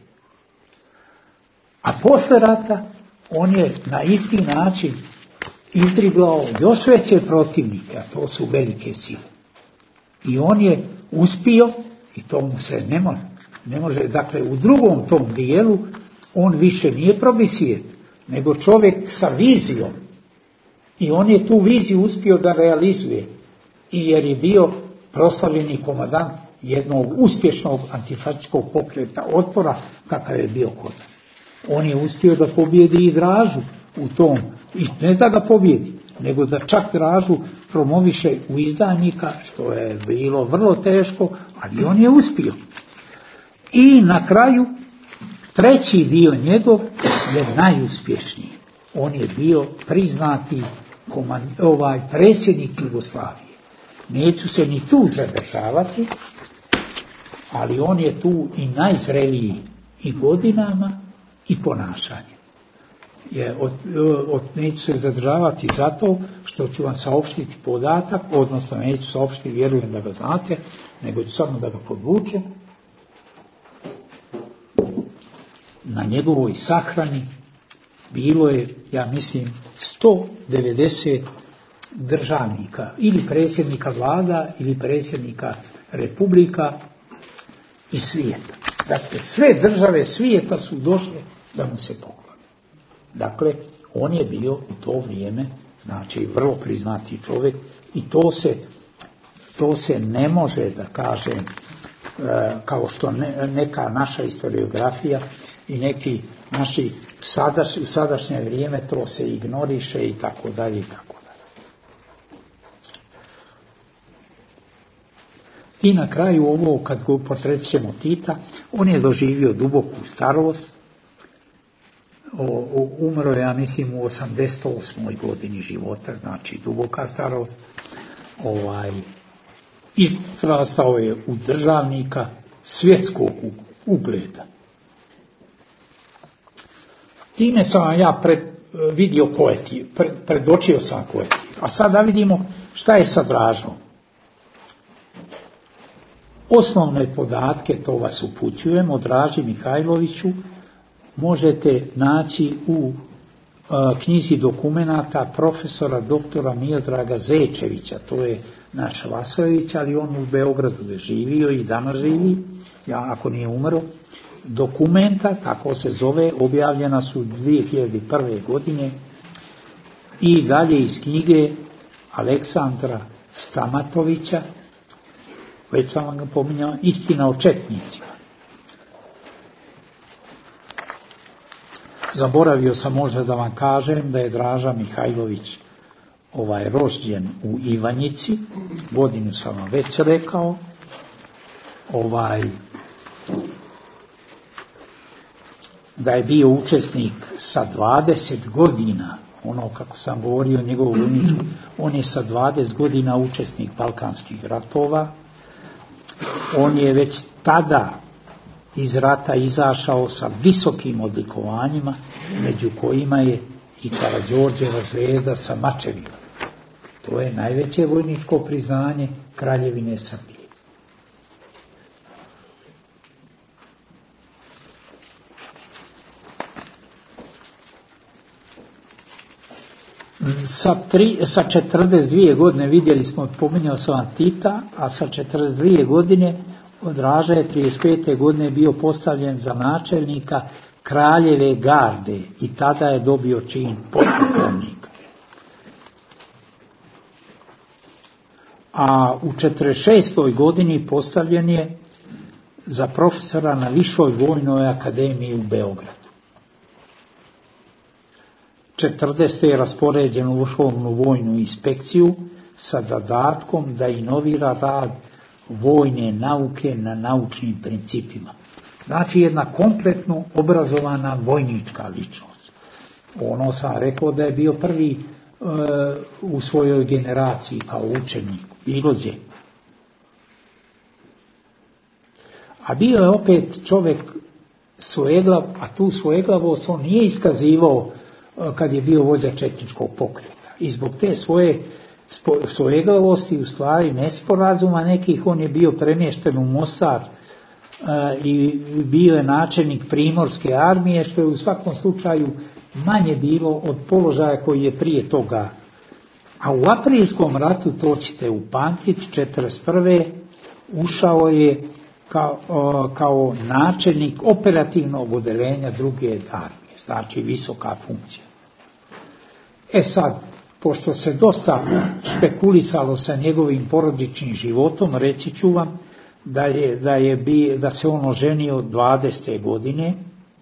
A posle rata on je na isti način izdriblao još veće protivnike, a to su velike sile. I on je uspio, i to mu se ne može, dakle u drugom tom dijelu on više nije probisvijet, nego čovjek sa vizijom. I on je tu viziju uspio da realizuje. I jer je bio proslavljeni komandant jednog uspješnog antifašističkog pokreta otpora, kakav je bio kod nas. On je uspio da pobjedi i Dražu u tom, i ne da ga pobjedi, nego da čak Dražu promoviše u izdajnika, što je bilo vrlo teško, ali on je uspio. I na kraju, treći dio njegov je najuspješniji. On je bio priznati predsjednik Jugoslavije. Neću se ni tu zadržavati, ali on je tu i najzreliji i godinama i ponašanjem. Neću se zadržavati zato što ću vam saopštiti podatak, odnosno neću saopštiti, vjerujem da ga znate, nego ću samo da ga podvučem. Na njegovoj sahrani bilo je, ja mislim, 190 državnika, ili predsjednika vlada, ili predsjednika republika iz svijeta. Dakle, sve države svijeta su došle da mu se poklone. Dakle, on je bio u to vrijeme, znači, vrlo priznati čovjek i to se ne može da kažem kao što neka naša historiografija i neki naši u sadašnje vrijeme to se ignoriše i tako dalje i tako dalje. I na kraju ovo, kad go portrećemo Tita, on je doživio duboku starost, umro je, ja mislim, u 88. godini života, znači duboka starost. izrastao je u državnika svjetskog ugleda. Time sam ja vidio ko je ti, predočio sam ko je ti. A sad da vidimo šta je sa Dražom. Osnovne podatke, to vas upućujem, o Draži Mihajloviću možete naći u knjizi dokumenata profesora doktora Miodraga Zečevića, to je naš Vasojević, ali on u Beogradu je živio i danas živi, ako nije umro. Dokumenta, tako se zove, objavljena su 2001. godine i dalje iz knjige Aleksandra Stamatovića, već sam vam ga pominjao, Istina o četnicima. Zaboravio sam možda da vam kažem da je Draža Mihajlović rođen u Ivanjici, godinu sam vam već rekao, da je bio učesnik sa 20 godina, ono kako sam govorio o njegovom vojničku, on je sa 20 godina učesnik Balkanskih ratova, on je već tada iz rata izašao sa visokim odlikovanjima, među kojima je i Karađorđeva zvezda sa mačevima. To je najveće vojničko priznanje Kraljevine Srbije. Sa 42 godine vidjeli smo, pominjao sam vam Tita, a sa 42 godine Draža je 35. godine bio postavljen za načelnika Kraljeve garde i tada je dobio čin potpukovnika. A u 46. godini postavljen je za profesora na Višoj vojnoj akademiji u Beogradu. 40. je raspoređen u vrhovnu vojnu inspekciju sa zadatkom da inovira rad vojne nauke na naučnim principima. Znači jedna kompletno obrazovana vojnička ličnost. Ono sam rekao da je bio prvi u svojoj generaciji kao učenik, bilo gdje. A bio je opet čovjek svojeglav, a tu svojeglavost on nije iskazivao kad je bio vođa četničkog pokreta. I zbog te svojeglavosti, u stvari nesporazuma nekih, on je bio premješten u Mostar i bio je načelnik Primorske armije, što je u svakom slučaju manje bilo od položaja koji je prije toga. A u aprilskom ratu, to ćete upamtiti, 1941. ušao je kao načelnik operativnog odeljenja druge armije. Znači visoka funkcija. Sad, pošto se dosta špekulisalo sa njegovim porodičnim životom, reći ću vam da se on oženio 20. godine,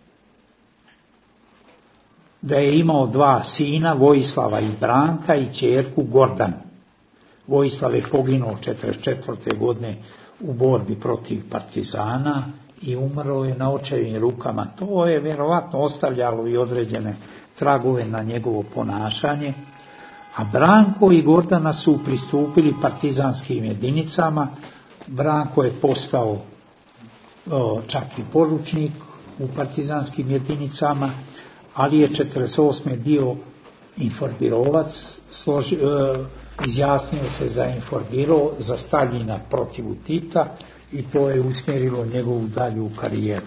da je imao 2 sina, Vojislava i Branka, i ćerku Gordanu. Vojislav je poginuo 1944. godine u borbi protiv partizana i umro je na očevim rukama. To je vjerovatno ostavljalo i određene tragove na njegovo ponašanje. A Branko i Gordana su pristupili partizanskim jedinicama. Branko je postao čak i poručnik u partizanskim jedinicama, ali je 1948. bio informirovac, izjasnio se za informirao za Staljina protiv Tita i to je usmjerilo njegovu dalju karijeru.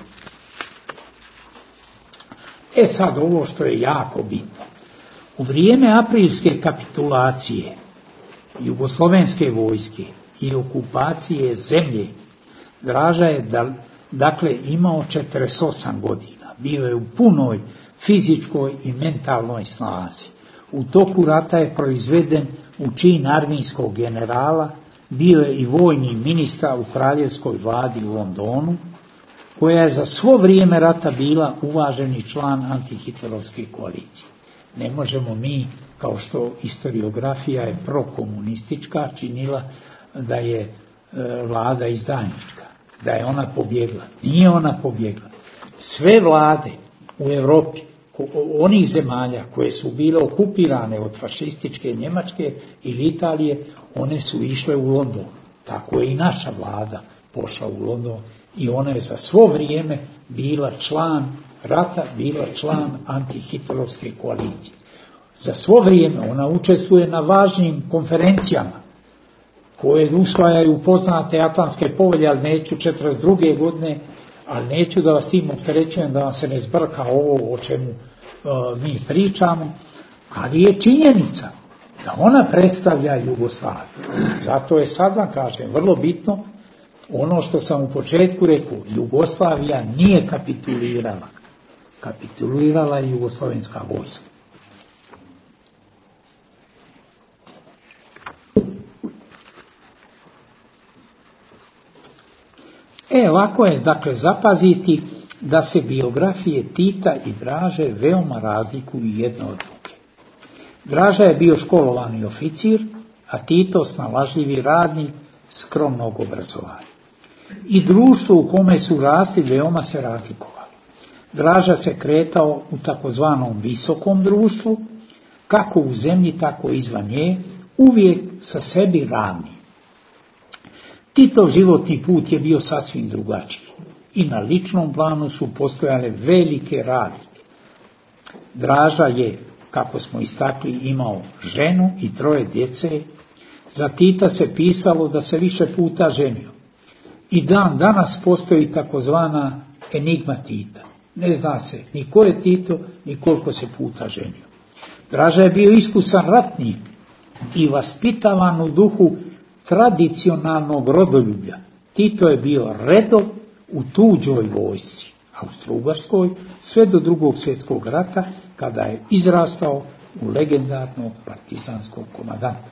Sad ovo što je jako bitno. U vrijeme aprilske kapitulacije jugoslovenske vojske i okupacije zemlje, Draža je dakle imao 48 godina. Bio je u punoj fizičkoj i mentalnoj snazi. U toku rata je proizveden u čin armijskog generala, bio je i vojni ministar u kraljevskoj vladi u Londonu, koja je za svo vrijeme rata bila uvaženi član antihitlerovske koalicije. Ne možemo mi, kao što historiografija je prokomunistička, činila da je vlada izdajnička, da je ona pobjegla. Nije ona pobjegla. Sve vlade u Europi onih zemalja koje su bile okupirane od fašističke Njemačke ili Italije, one su išle u London. Tako je i naša vlada pošla u London i ona je za svo vrijeme bila član rata, bila član antihitlerovske koalicije. Za svo vrijeme ona učestvuje na važnim konferencijama koje usvajaju poznate Atlantske povelje, ali neću 42. godine, ali neću da vas tim opterećujem, da vam se ne zbrka ovo o čemu mi pričamo, ali je činjenica da ona predstavlja Jugoslaviju. Zato je, sad vam kažem, vrlo bitno ono što sam u početku rekao, Jugoslavija nije kapitulirala. Kapitulirala je jugoslovenska vojska. Ovako je, dakle, zapaziti da se biografije Tita i Draže veoma razlikuju jedna od druge. Draža je bio školovani oficir, a Tito snalažljivi radnik skromnog obrazovanja. I društvo u kome su rasli veoma se razlikovali. Draža se kretao u takozvanom visokom društvu, kako u zemlji, tako i izvan nje, uvijek sa sebi ravnim. Titov životni put je bio sasvim drugačiji i na ličnom planu su postojale velike razlike. Draža je, kako smo istakli, imao ženu i 3 djece. Za Tita se pisalo da se više puta ženio. I dan danas postoji takozvana enigma Tita. Ne zna se ni ko je Tito, ni koliko se puta ženio. Draža je bio iskusan ratnik i vaspitavan u duhu tradicionalnog rodoljublja. Tito je bio redov u tuđoj vojsci, Austro-Ugarskoj, sve do 2. svjetskog rata, kada je izrastao u legendarnog partizanskog komandanta.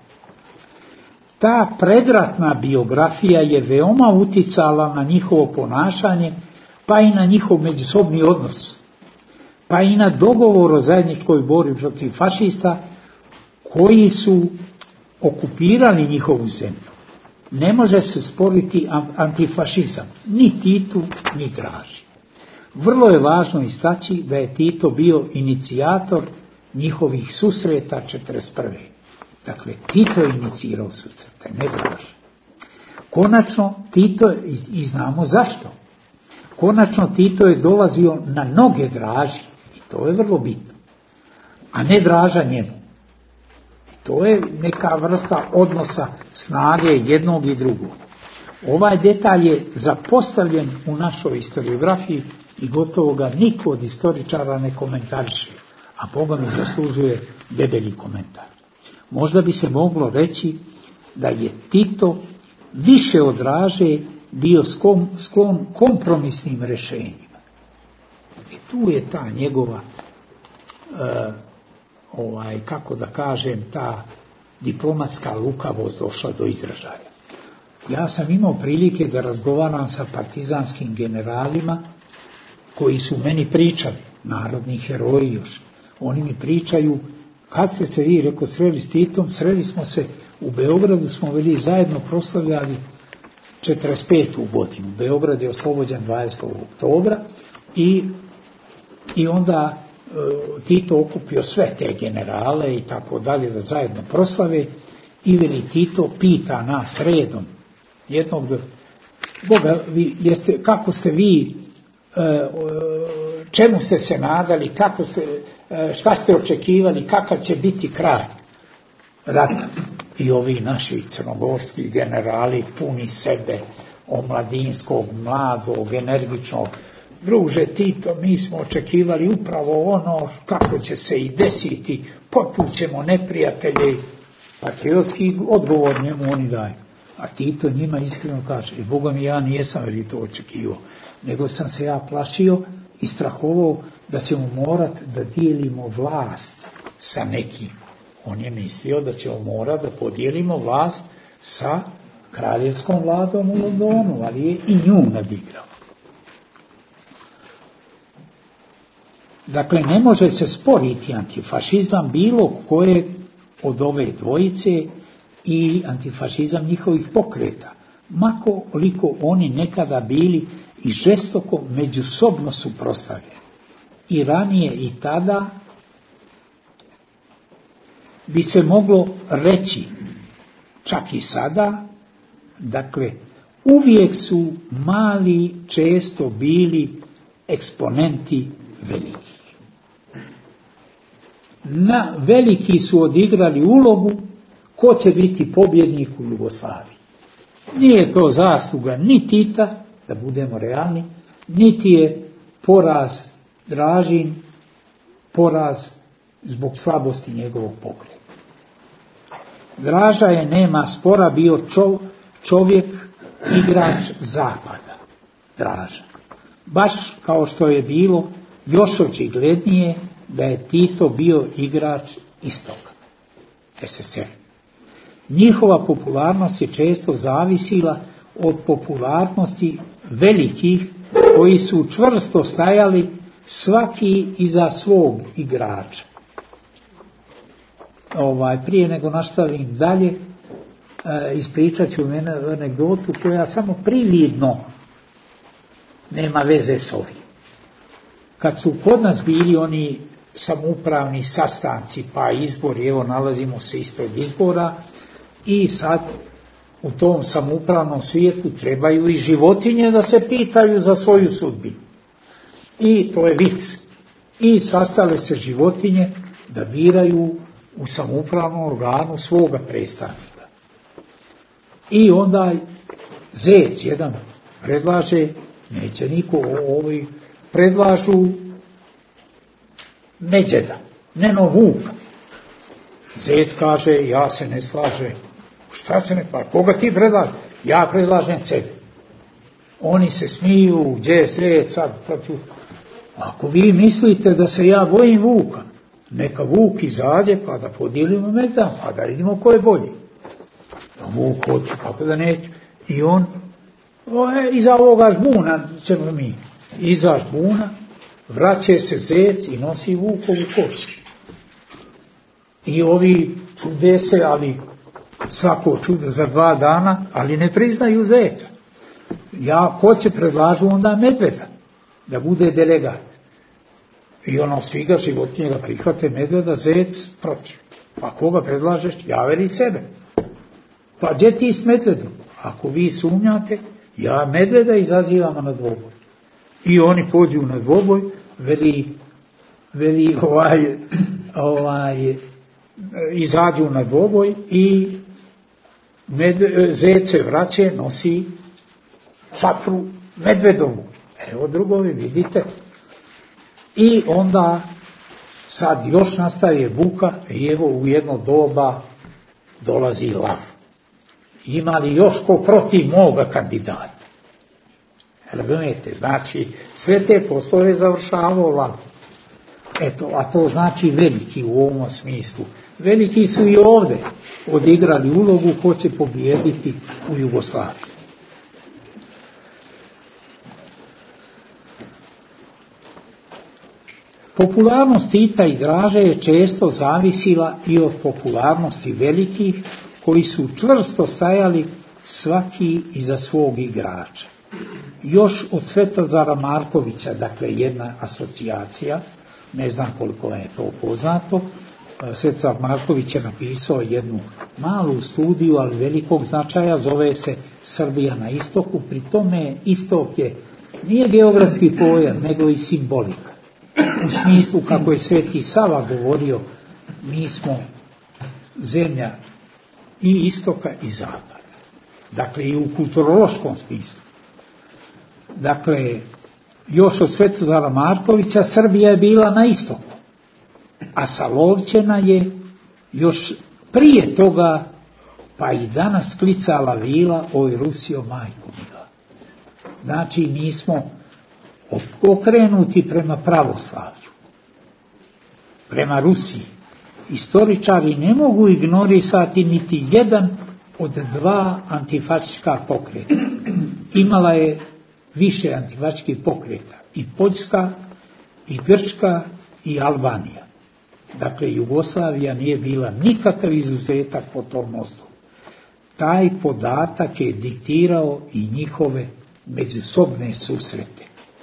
Ta predratna biografija je veoma uticala na njihovo ponašanje, pa i na njihov međusobni odnos, pa i na dogovor o zajedničkoj borbi protiv fašista koji su okupirali njihovu zemlju. Ne može se sporiti antifašizam, ni Titu, ni Draži. Vrlo je važno istaći da je Tito bio inicijator njihovih susreta 1941. Dakle, Tito je inicirao susrete, ne Draža. Konačno, Tito, i znamo zašto, konačno Tito je dolazio na noge Draži, i to je vrlo bitno, a ne Draža njemu. To je neka vrsta odnosa snage jednog i drugog. Ovaj detalj je zapostavljen u našoj historiografiji i gotovo ga niko od historičara ne komentariše, a Boga mi zaslužuje debeli komentar. Možda bi se moglo reći da je Tito više od Draže bio sklon kompromisnim rješenjima. I tu je ta njegova kako da kažem, ta diplomatska lukavost došla do izražaja. Ja sam imao prilike da razgovaram sa partizanskim generalima koji su meni pričali, narodni heroji još. Oni mi pričaju, kad ste se vi, rekao, sreli s Titom, sreli smo se u Beogradu, smo bili zajedno proslavljali 45. godinu. Beograd je oslobođen 20. oktobra i onda Tito okupio sve te generale i tako dalje da zajedno proslave i veli Tito pita nas redom jednog Boga, kako ste vi, čemu ste se nadali, šta ste očekivali, kakav će biti kraj rata. I ovi naši crnogorski generali puni sebe, omladinskog, mladog, energičnog. Druže Tito, mi smo očekivali upravo ono kako će se i desiti, potućemo neprijatelje. Patriotski odgovor njemu oni daju. A Tito njima iskreno kaže, Boga mi, ja nijesam li to očekivao, nego sam se ja plašio i strahovao da ćemo morati da dijelimo vlast sa nekim. On je mislio da ćemo morati da podijelimo vlast sa kraljevskom vladom u Londonu, ali je i nju nadigrao. Dakle, ne može se sporiti antifašizam bilo koje od ove dvojice i antifašizam njihovih pokreta, makoliko oni nekada bili i žestoko međusobno suprotstavljeni. i ranije i tada bi se moglo reći, čak i sada, dakle, uvijek su mali često bili eksponenti velikih. Na veliki su odigrali ulogu ko će biti pobjednik u Jugoslaviji. Nije to zasluga ni Tita, da budemo realni, niti je poraz Dražin, poraz zbog slabosti njegovog pokreta. Draža je, nema spora, bio čovjek, igrač zapada. Draža. Baš kao što je bilo još očiglednije da je Tito bio igrač istoka, SSR. Njihova popularnost je često zavisila od popularnosti velikih koji su čvrsto stajali svaki iza svog igrača. Prije nego nastavim dalje, ispričat ću anegdotu koja samo prividno nema veze s ovim. Kad su kod nas bili oni samoupravni sastanci pa izbori, evo nalazimo se ispred izbora i sad u tom samoupravnom svijetu trebaju i životinje da se pitaju za svoju sudbinu. I to je vic. I sastale se životinje da biraju u samoupravnom organu svoga predstavnika. I onda zec jedan predlaže, neće niko, ovi predlažu Međeda, Neno Vuka. Zec kaže, ja se ne slažem. Šta se ne pa? Koga ti predlažeš? Ja predlažem sebe. Oni se smiju, gdje je Zec sad? Ako vi mislite da se ja bojim Vuka, neka Vuk izađe pa da podijelimo medan, pa da vidimo ko je bolji. A Vuk hoće, kako da neće. I on, iza ovoga žbuna ćemo mi. Iza žbuna vraća se Zec i nosi Vukovu košu. I ovi čude se, ali svako čudo za 2 dana, ali ne priznaju Zeca. Ko će predlažu onda Medveda da bude delegat. I svi ga životinje ga prihvate, Medveda, Zec protiv. Pa koga predlažeš? Ja veri sebe. Pa gdje ti s Medvedom? Ako vi sumnjate, ja Medveda izazivam na dvoboj. I oni pođu na dvoboj, veli izađu na dvoboj i Zec se vraća, nosi šatru Medvedovu. Evo drugovi, vidite. I onda sad još nastaje buka i evo u jedno doba dolazi lav. Ima li još ko protiv moga kandidata? Razumijete, znači sve te poslove završavao lav. Eto, a to znači veliki u ovom smislu. Veliki su i ovdje odigrali ulogu ko će pobijediti u Jugoslaviji. Popularnost Tita i Draže je često zavisila i od popularnosti velikih koji su čvrsto stajali svaki iza svog igrača. Još od Svetozara Markovića, dakle jedna asocijacija, ne znam koliko je to poznato, Svetozar Marković je napisao jednu malu studiju, ali velikog značaja, zove se Srbija na istoku, pri tome istok nije geografski pojam, nego i simbolika. U smislu kako je Sveti Sava govorio, mi smo zemlja i istoka i zapada. Dakle, i u kulturološkom smislu. Dakle, još od Svetozara Markovića Srbija je bila na istoku, a Salovćena je još prije toga, pa i danas klicala vila, oj Rusijo majko mila. Znači, mi smo okrenuti prema pravoslavlju, prema Rusiji. Istoričari ne mogu ignorisati niti jedan od 2 antifašistička pokreta. Imala je više antifašističkih pokreta, i Poljska, i Grčka, i Albanija. Dakle, Jugoslavija nije bila nikakav izuzetak po tom osnovu. Taj podatak je diktirao i njihove međusobne susrete.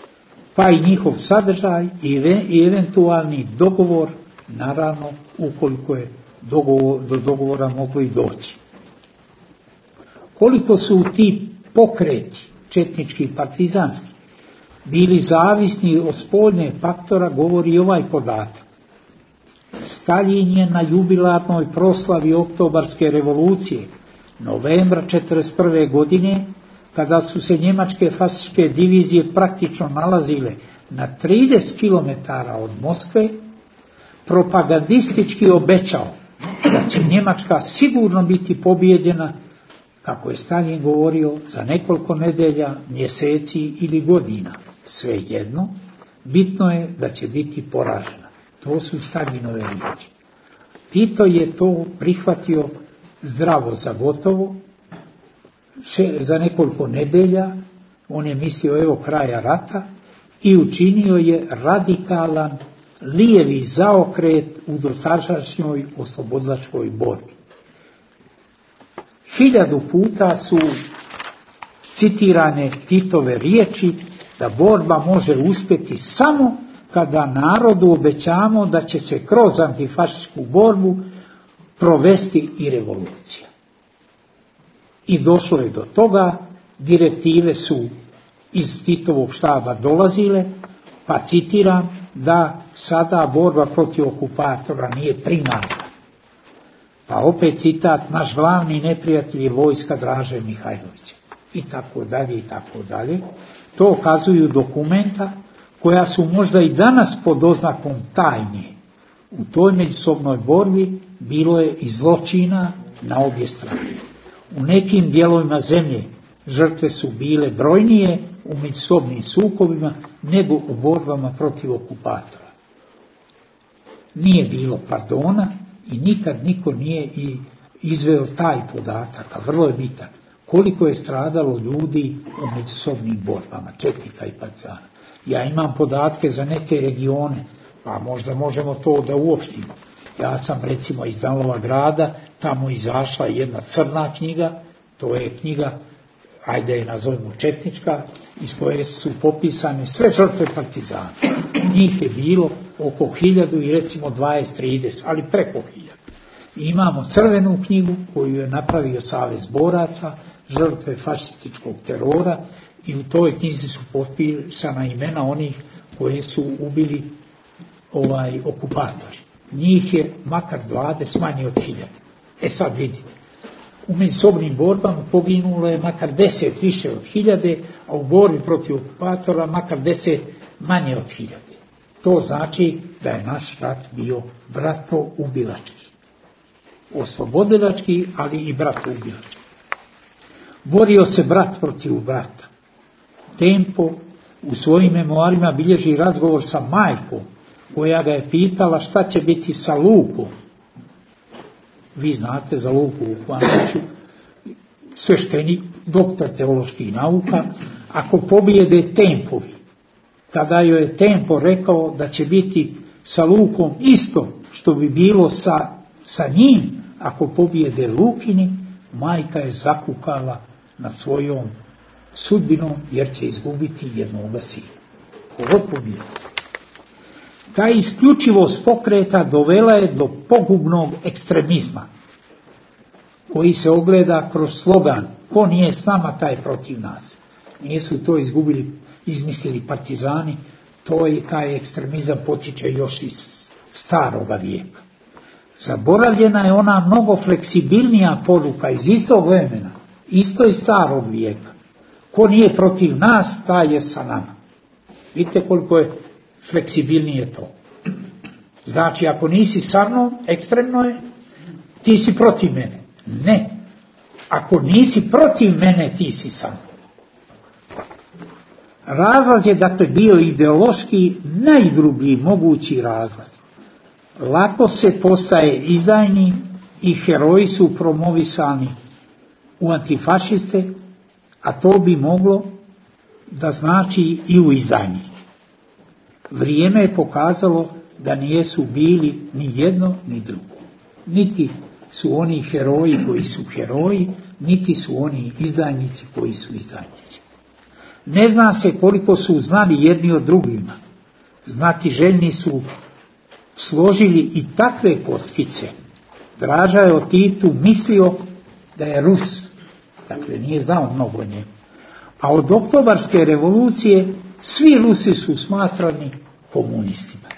pa i njihov sadržaj i eventualni dogovor, naravno ukoliko je do dogovora moglo i doći. Koliko su ti pokreti, četnički i partizanski, bili zavisni od spoljne faktora, govori i ovaj podatak. Staljin je na jubilarnoj proslavi Oktobarske revolucije, novembra 1941. godine, kada su se njemačke fašističke divizije praktično nalazile na 30 km od Moskve, propagandistički obećao da će Njemačka sigurno biti pobijeđena, kako je Staljin govorio, za nekoliko nedelja, mjeseci ili godina. Svejedno, bitno je da će biti poražena. To su Staljinove riječi. Tito je to prihvatio zdravo za gotovo. Za nekoliko nedelja on je mislio evo kraja rata i učinio je radikalan lijevi zaokret u dosadašnjoj oslobodilačkoj borbi. 1000 puta su citirane Titove riječi da borba može uspjeti samo kada narodu obećamo da će se kroz antifašističku borbu provesti i revolucija. I došlo je do toga, direktive su iz Titovog štaba dolazile, pa citiram da sada borba protiv okupatora nije primarna. Pa opet citat, naš glavni neprijatelj je vojska Draže Mihajlovića. I tako dalje, i tako dalje. To okazuju dokumenta koja su možda i danas pod oznakom tajne. U toj međusobnoj borbi bilo je i zločina na obje strane. U nekim dijelovima zemlje žrtve su bile brojnije u međusobnim sukobima nego u borbama protiv okupatora. Nije bilo pardona i nikad niko nije i izveo taj podatak, a vrlo je bitan. Koliko je stradalo ljudi u međusobnim borbama, četnika i partizana. Ja imam podatke za neke regione, pa možda možemo to da uopštimo. Ja sam recimo iz Danilova grada, tamo izašla jedna crna knjiga, to je knjiga, ajde je nazovimo četnička, iz koje su popisane sve žrtve partizana. Njih je bilo oko 1000 i recimo 20-30, ali preko 1000. Imamo crvenu knjigu koju je napravio Savez boraca, žrtve fašističkog terora, i u toj knjizi su popisana imena onih koje su ubili okupatori. Njih je makar 20 manje od 1000. E sad vidite, u međusobnim borbama poginulo je makar 10 više od 1000, a u borbi protiv okupatora makar 10 manje od 1000. To znači da je naš rat bio bratoubilački. Oslobodilački, ali i bratoubilački. Borio se brat protiv brata. Tempo u svojim memoarima bilježi razgovor sa majkom, koja ga je pitala šta će biti sa Lukom. Vi znate za Luku u Kvaniću, sveštenik, doktor teoloških nauka, ako pobijede Tempovi. Kada joj je Tempo rekao da će biti sa Lukom isto što bi bilo sa njim, ako pobijede Lukini, majka je zakukala nad svojom sudbinom jer će izgubiti jednoga sina. Koga pobijede? Ta isključivost pokreta dovela je do pogubnog ekstremizma, koji se ogleda kroz slogan ko nije s nama, taj je protiv nas. Nisu to izmislili partizani, taj ekstremizam potiče još iz staroga vijeka. Zaboravljena je ona mnogo fleksibilnija poruka iz istog vremena, isto iz starog vijeka. Ko nije protiv nas, taj je sa nama. Vidite koliko je fleksibilnije to. Znači, ako nisi sa mnom, ekstremno je, ti si protiv mene. Ne. Ako nisi protiv mene, ti si sa mnom. Razlaz je dakle bio ideološki najgrublji mogući razlaz. Lako se postaje izdajni i heroji su promovisani u antifašiste, a to bi moglo da znači i u izdajnike. Vrijeme je pokazalo da nijesu bili ni jedno ni drugo. Niti su oni heroji koji su heroji, niti su oni izdajnici koji su izdajnici. Ne zna se koliko su znali jedni od drugima. Znati željni su složili i takve kockice. Draža je o Titu mislio da je Rus. Dakle, nije znao mnogo o njemu. A od oktobarske revolucije svi Rusi su smatrani komunistima.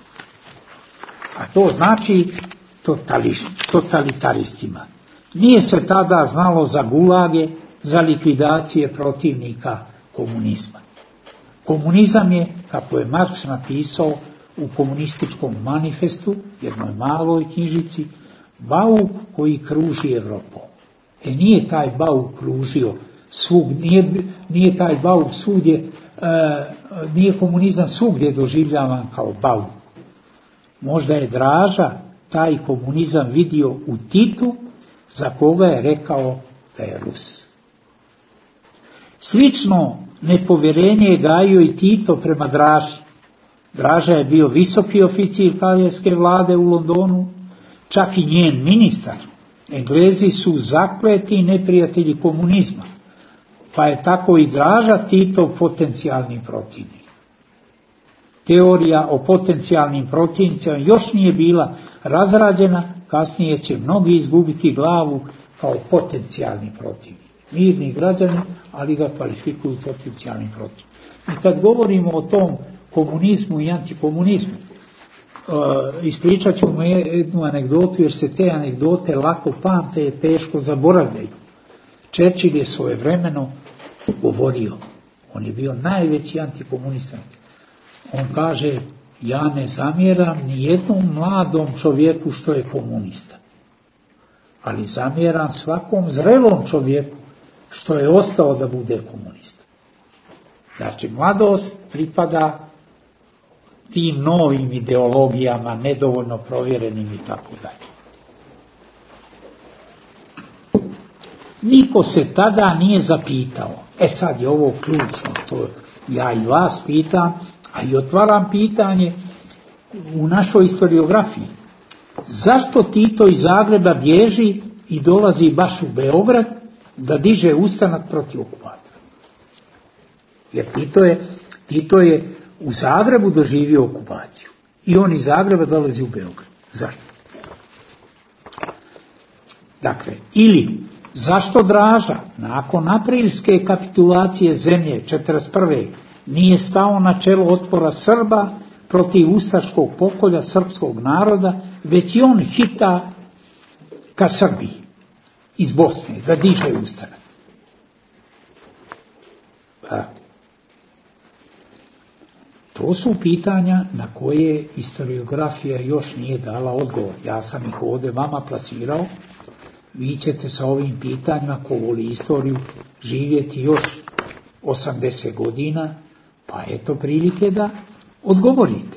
A to znači totalitaristima. Nije se tada znalo za gulage, za likvidacije protivnika komunizma. Komunizam je, kako je Marks napisao u komunističkom manifestu, jednoj maloj knjižici, bauk koji kruži Evropom. Nije taj bauk kružio nije taj bauk svugdje, nije komunizam svugdje doživljavan kao bauk. Možda je Draža taj komunizam vidio u Titu, za koga je rekao da je Rus. Slično nepovjerenje je gajio i Tito prema Draži. Draža je bio visoki oficir kraljevske vlade u Londonu, čak i njen ministar. Englezi su zakleti neprijatelji komunizma, pa je tako i Draža Titov potencijalni protivnik. Teorija o potencijalnim protivnicima još nije bila razrađena, kasnije će mnogi izgubiti glavu kao potencijalni protivnik. Mirni građani, ali ga kvalifikuju potencijalnim protivnikom. I kad govorimo o tom komunizmu i antikomunizmu, ispričat ću mu jednu anegdotu, jer se te anegdote lako pamte i teško zaboravljaju. Churchill je svojevremeno govorio, on je bio najveći antikomunista. On kaže, ja ne zamjeram ni jednom mladom čovjeku što je komunista, ali zamjeram svakom zrelom čovjeku što je ostao da bude komunista. Znači, mladost pripada tim novim ideologijama, nedovoljno provjerenim i tako dalje. Niko se tada nije zapitao, sad je ovo ključno, to ja i vas pitam, a i otvaram pitanje u našoj historiografiji. Zašto Tito iz Zagreba bježi i dolazi baš u Beograd da diže ustanak protiv okupatora? Jer Tito je u Zagrebu doživio okupaciju i on iz Zagreba dolazi u Beograd. Zašto? Dakle, ili zašto Draža nakon aprilske kapitulacije zemlje 1941. nije stao na čelo otpora Srba protiv ustaškog pokolja srpskog naroda, već i on hita ka Srbiji iz Bosne da diže ustanak? To su pitanja na koje historiografija još nije dala odgovor. Ja sam ih ovdje vama plasirao. Vi ćete sa ovim pitanjima, ko voli istoriju, živjeti još 80 godina, pa eto prilike da odgovorite.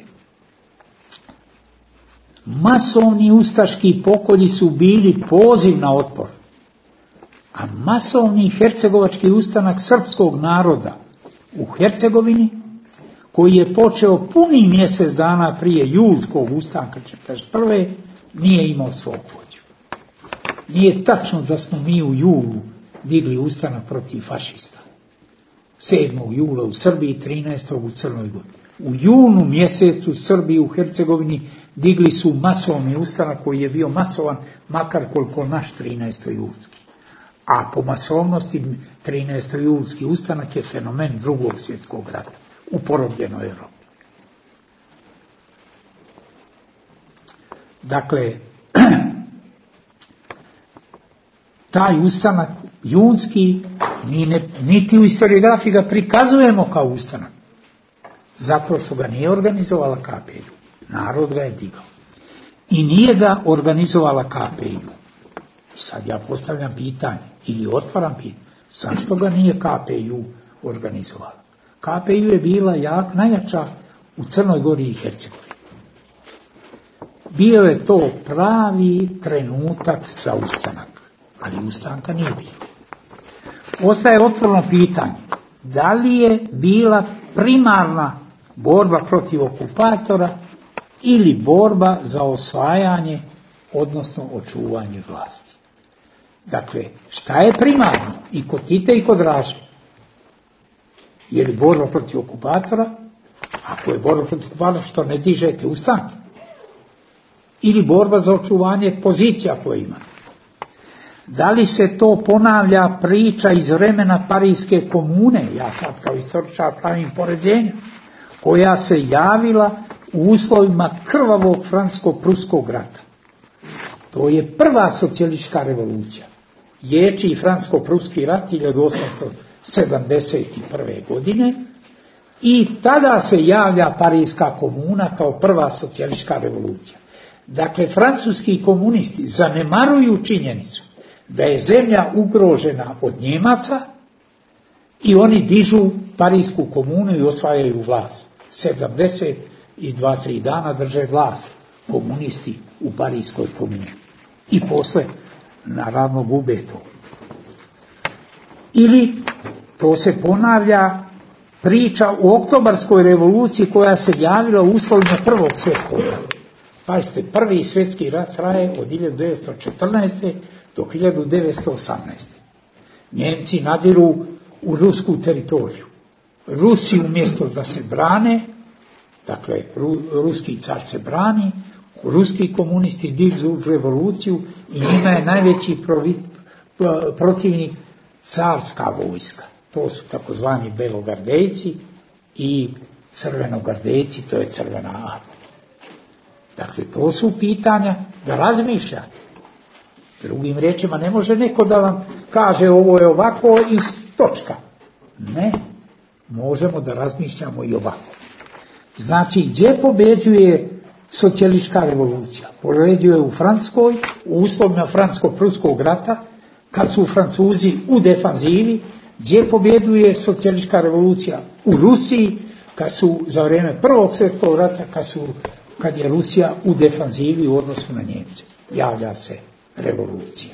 Masovni ustaški pokolji su bili poziv na otpor, a masovni hercegovački ustanak srpskog naroda u Hercegovini, koji je počeo puni mjesec dana prije julskog ustanka 1941. nije imao svog vođu. Nije tačno da smo mi u julu digli ustanak protiv fašista. 7. jula u Srbiji, 13. u Crnoj Gori. U junu mjesecu Srbiji u Hercegovini digli su masovni ustanak koji je bio masovan, makar koliko naš 13. julski. A po masovnosti 13. julski ustanak je fenomen Drugog svjetskog rata u porobljenoj Europi. Dakle, taj ustanak junski, niti u historiografiji ga prikazujemo kao ustanak, zato što ga nije organizovala KPJ. Narod ga je digao. I nije ga organizovala KPJ. Sad ja postavljam pitanje, ili otvaram pitanje, zašto ga nije KPJ organizovala? KPJ je bila najjača u Crnoj Gori i Hercegovini. Bio je to pravi trenutak za ustanak, ali ustanka nije bilo. Ostaje otvoreno pitanje, da li je bila primarna borba protiv okupatora ili borba za osvajanje, odnosno očuvanje vlasti. Dakle, šta je primarno i kod Tita i kod Draže? Je li borba protiv okupatora? Ako je borba protiv okupatora, što ne dižete, ustanite. Ili borba za očuvanje pozicija koje ima. Da li se to ponavlja priča iz vremena Parijske komune, ja sad kao istoričar pravim poređenje, koja se javila u uslovima krvavog francusko-pruskog rata. To je prva socijalistička revolucija. Ječi francusko-pruski rat 1871. godine i tada se javlja Parijska komuna kao prva socijalistička revolucija. Dakle, francuski komunisti zanemaruju činjenicu da je zemlja ugrožena od Njemaca i oni dižu Parijsku komunu i osvajaju vlast. 72-3 dana drže vlast komunisti u Parijskoj komuni. I posle, naravno, gube to. Ili to se ponavlja priča o oktobarskoj revoluciji koja se javila u uslovima Prvog svjetskog rata. Pazite, Prvi svjetski rat traje od 1914. do 1918. Njemci nadiru u rusku teritoriju. Rusi umjesto da se brane, dakle, ruski car se brani, ruski komunisti dižu revoluciju i njima je najveći protivnik carska vojska. To su takozvani belogardejci i crvenogardejci, to je crvena armija. Dakle, to su pitanja da razmišljate. Drugim riječima, ne može neko da vam kaže ovo je ovako i točka. Ne, možemo da razmišljamo i ovako. Znači, gdje pobeđuje socijalistička revolucija? Pobeđuje u Francuskoj, u uslovima francusko-pruskog rata, kad su Francuzi u defanzivi. Gdje pobjeduje socijalistička revolucija? U Rusiji, kad su za vrijeme Prvog svjetskog rata, kad je Rusija u defanzivi u odnosu na Njemce. Javlja se revolucija.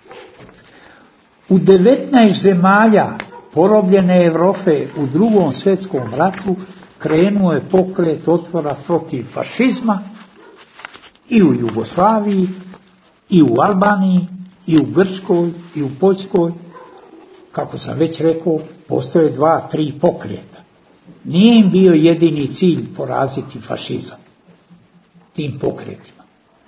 U 19 zemalja porobljene Europe u Drugom svjetskom ratu krenuo je pokret otpora protiv fašizma i u Jugoslaviji, i u Albaniji, i u Grčkoj, i u Poljskoj. Kako sam već rekao, postoje 2-3 pokreta. Nije im bio jedini cilj poraziti fašizam tim pokretima.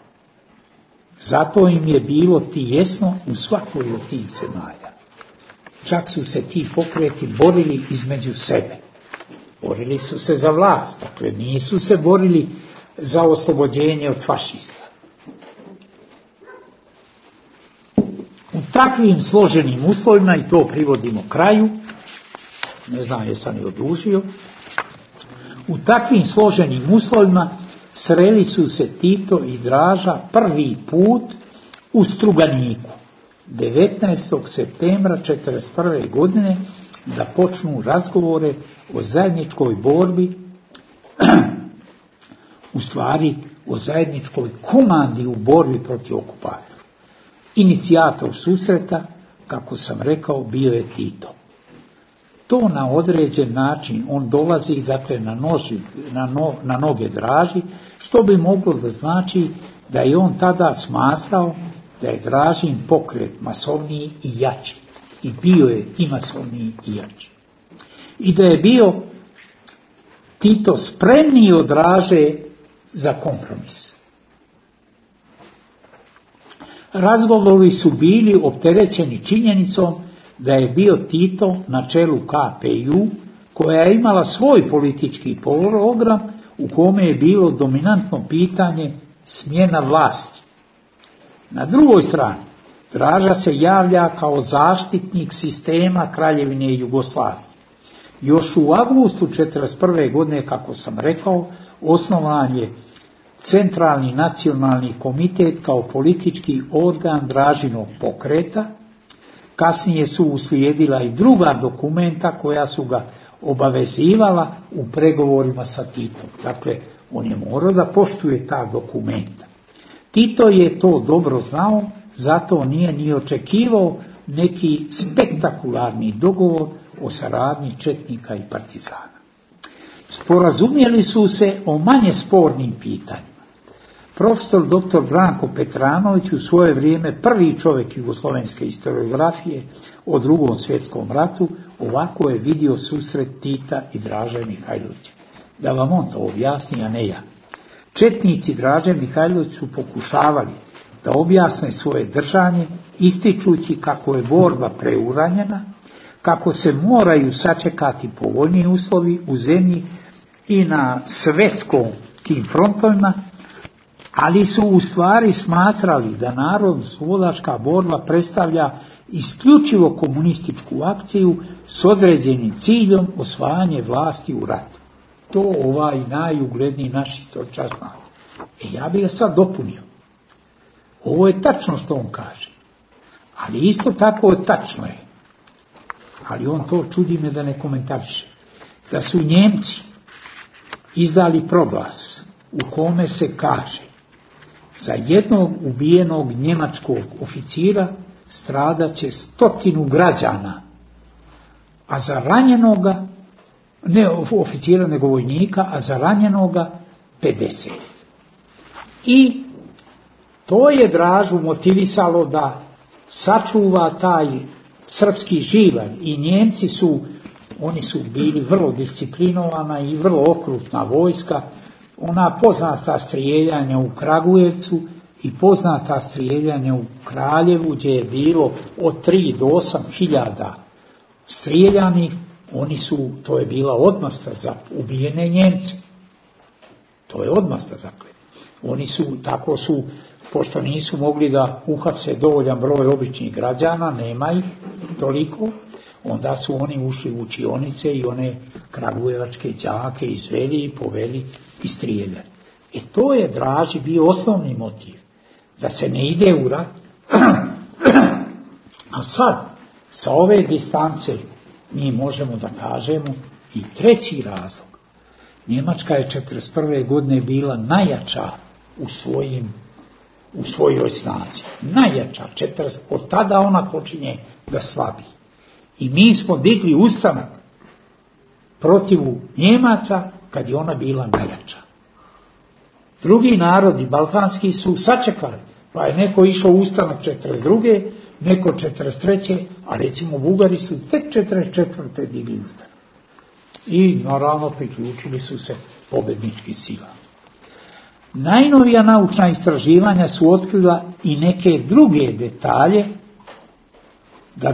Zato im je bilo tijesno u svakoj od tih zemalja. Čak su se ti pokreti borili između sebe. Borili su se za vlast, dakle nisu se borili za oslobođenje od fašista. U takvim složenim uslovima, i to privodimo kraju, ne znam jesam li odužio, u takvim složenim uslovima sreli su se Tito i Draža prvi put u Struganiku 19. septembra 1941. godine da počnu razgovore o zajedničkoj borbi, u stvari o zajedničkoj komandi u borbi protiv okupatora. Inicijator susreta, kako sam rekao, bio je Tito. To na određen način, on dolazi dakle na noge Draži, što bi moglo da znači da je on tada smatrao da je Dražin pokret masovniji i jači. I bio je i masovniji i jači. I da je bio Tito spremniji od Draže za kompromis. Razgovori su bili opterećeni činjenicom da je bio Tito na čelu KPU, koja je imala svoj politički program u kome je bilo dominantno pitanje smjena vlasti. Na drugoj strani, Draža se javlja kao zaštitnik sistema Kraljevine Jugoslavije. Još u avgustu 1941. godine, kako sam rekao, osnovan je Centralni nacionalni komitet kao politički organ Dražinog pokreta. Kasnije su uslijedila i druga dokumenta koja su ga obavezivala u pregovorima sa Titom. Dakle, on je morao da poštuje ta dokumenta. Tito je to dobro znao, zato nije ni očekivao neki spektakularni dogovor o saradnji četnika i partizana. Sporazumjeli su se o manje spornim pitanjima. Profesor dr. Branko Petranović, u svoje vrijeme prvi čovjek jugoslovenske historiografije o Drugom svjetskom ratu, ovako je vidio susret Tita i Draže Mihajlovića. Da vam on to objasni, a ne ja. Četnici Draže Mihajlović su pokušavali da objasne svoje držanje, ističući kako je borba preuranjena, kako se moraju sačekati povoljniji uslovi u zemlji i na svjetskom tim frontovima, ali su u stvari smatrali da narodno-slobodačka borba predstavlja isključivo komunističku akciju s određenim ciljem osvajanje vlasti u ratu. To ovaj najugledniji naš historičar zna. Ja bih ga sad dopunio. Ovo je tačno što on kaže. Ali isto tako tačno je. Ali on to čudi me da ne komentariše. Da su Njemci izdali proglas u kome se kaže: za jednog ubijenog njemačkog oficira stradat će 100 građana, a za ranjenoga, ne oficira nego vojnika, a za ranjenoga 50. I to je Dražu motivisalo da sačuva taj srpski živalj. I Njemci oni su bili vrlo disciplinovana i vrlo okrutna vojska. Ona poznata strijeljanja u Kragujevcu i poznata strijeljanja u Kraljevu, gdje je bilo od 3 do 8 hiljada strijeljanih, to je bila odmazda za ubijene Njemce. To je odmazda, dakle. Pošto nisu mogli da uhapse dovoljan broj običnih građana, nema ih toliko, onda su oni ušli u učionice i one kragujevačke đake izveli i poveli i strijeljali. To je Draži bio osnovni motiv, da se ne ide u rat. A sad, sa ove distance, mi možemo da kažemo i treći razlog. Njemačka je 1941. godine bila najjača u svojoj snazi. Najjača. Od tada ona počinje da slabi. I mi smo digli ustanak protiv Njemaca kad je ona bila najjača. Drugi narodi balkanski su sačekali, pa je neko išao u ustanak 1942. neko 1943. a recimo Bugari su tek 1944. digli ustanak. I naravno priključili su se pobednički silama. Najnovija naučna istraživanja su otkrila i neke druge detalje da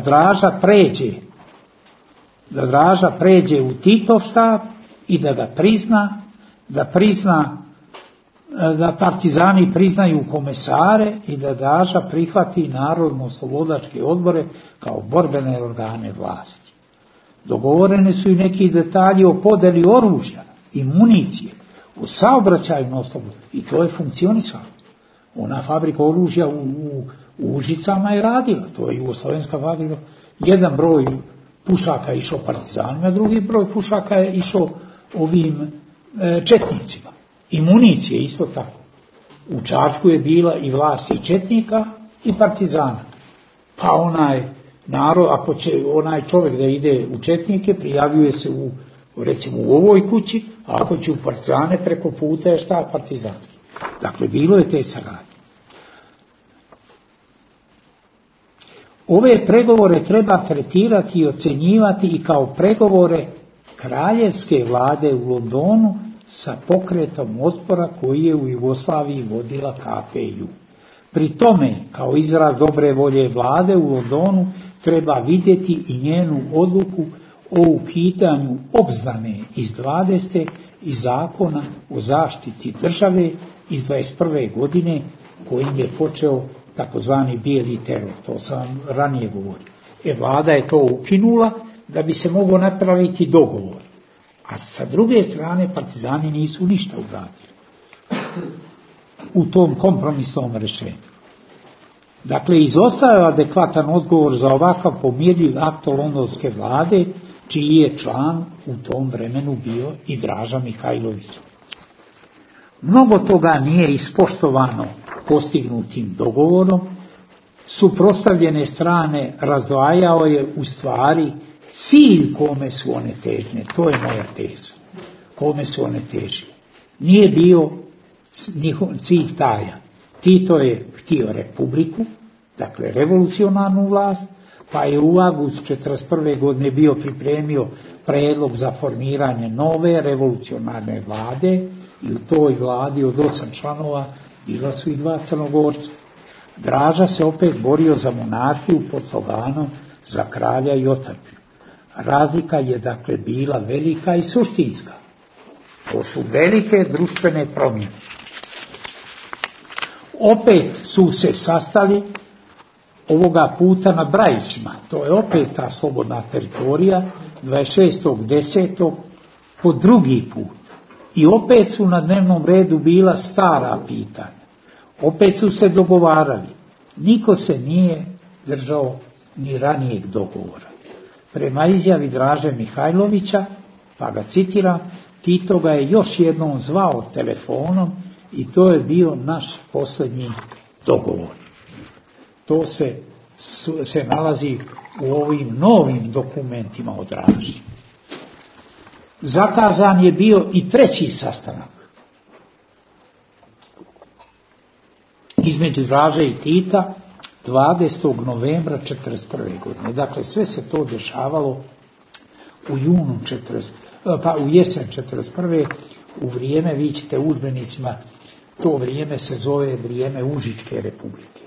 Draža pređe u Titov štab i da ga prizna, da partizani priznaju komesare i da Draža prihvati narodno-slobodačke odbore kao borbene organe vlasti. Dogovorene su i neki detalji o podeli oružja i municije, o saobraćajnom oslobodu, i to je funkcionisalo. Ona fabrika oružja u Užicama je radila, to je jugoslovenska fabrika. Jedan broj pušaka je išao partizanima, drugi broj pušaka je išao ovim četnicima. I municije isto tako. U Čačku je bila i vlast i četnika i partizana. Pa onaj čovjek da ide u četnike, prijavljuje se recimo u ovoj kući, a ako će u partizane, preko puta je štab partizanski. Dakle, bilo je te saradnje. Ove pregovore treba tretirati i ocjenjivati i kao pregovore kraljevske vlade u Londonu sa pokretom otpora koji je u Jugoslaviji vodila KPJ. Pri tome, kao izraz dobre volje vlade u Londonu, treba vidjeti i njenu odluku o ukidanju obznane iz 20. i zakona o zaštiti države iz 21. godine, kojim je počeo takozvani bijeli teror. To sam vam ranije govorio. Vlada je to ukinula da bi se mogao napraviti dogovor. A sa druge strane partizani nisu ništa uradili u tom kompromisnom rješenju. Dakle, izostao je adekvatan odgovor za ovakav pomjerljiv akt londonske vlade, čiji je član u tom vremenu bio i Draža Mihajlović. Mnogo toga nije ispoštovano postignutim dogovorom. Suprotstavljene strane razdvajao je u stvari cilj kome su one težne. To je moja teza. Kome su one težile. Nije bio njihov cilj tajan. Tito je htio republiku, dakle revolucionarnu vlast, pa je u avgustu 1941. godine bio pripremio prijedlog za formiranje nove revolucionarne vlade i u toj vladi od 8 članova bila su i 2 Crnogorca. Draža se opet borio za monarhiju pod sloganom za kralja i otadžbinu. Razlika je dakle bila velika i suštinska. To su velike društvene promjene. Opet su se sastali ovoga puta na Brajićima, to je opet ta slobodna teritorija, 26.10. po drugi put. I opet su na dnevnom redu bila stara pitanja. Opet su se dogovarali. Niko se nije držao ni ranijeg dogovora. Prema izjavi Draže Mihajlovića, pa ga citiram, Tito ga je još jednom zvao telefonom i to je bio naš posljednji dogovor. To se nalazi u ovim novim dokumentima o Draži. Zakazan je bio i 3. sastanak između Draže i Tita 20. novembra 1941. godine. Dakle, sve se to dešavalo u u jesen 1941. u vrijeme, vi ćete u udžbenicima, to vrijeme se zove vrijeme Užičke republike.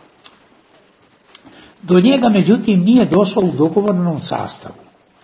Do njega, međutim, nije došlo u dogovornom sastavu.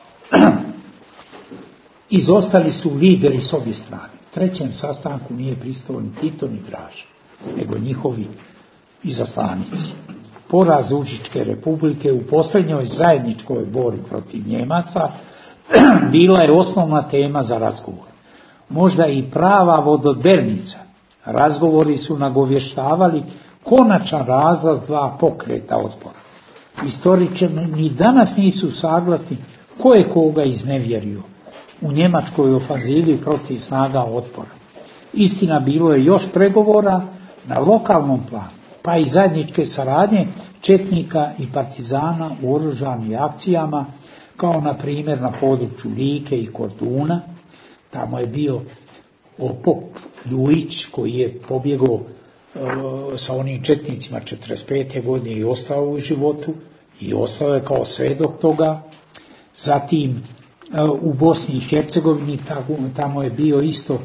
Izostali su lideri s obje strane. Trećem sastanku nije pristao ni Tito ni Draža, nego njihovi izaslanici. Poraz Užičke republike u posljednjoj zajedničkoj borbi protiv Njemaca bila je osnovna tema za razgovor. Možda i prava vododelnica. Razgovori su nagovještavali konačan razlaz 2 pokreta otpora. Istoričani ni danas nisu saglasni ko je koga iznevjerio u njemačkoj ofanzivi protiv snaga otpora. Istina, bilo je još pregovora na lokalnom planu, pa i zajedničke saradnje četnika i partizana u oružanim akcijama, kao na primjer na području Like i Korduna. Tamo je bio pop Ljujić koji je pobjegao sa onim četnicima 1945. godine i ostao u životu i ostao je kao svedok toga. Zatim u Bosni i Hercegovini tamo je bio isto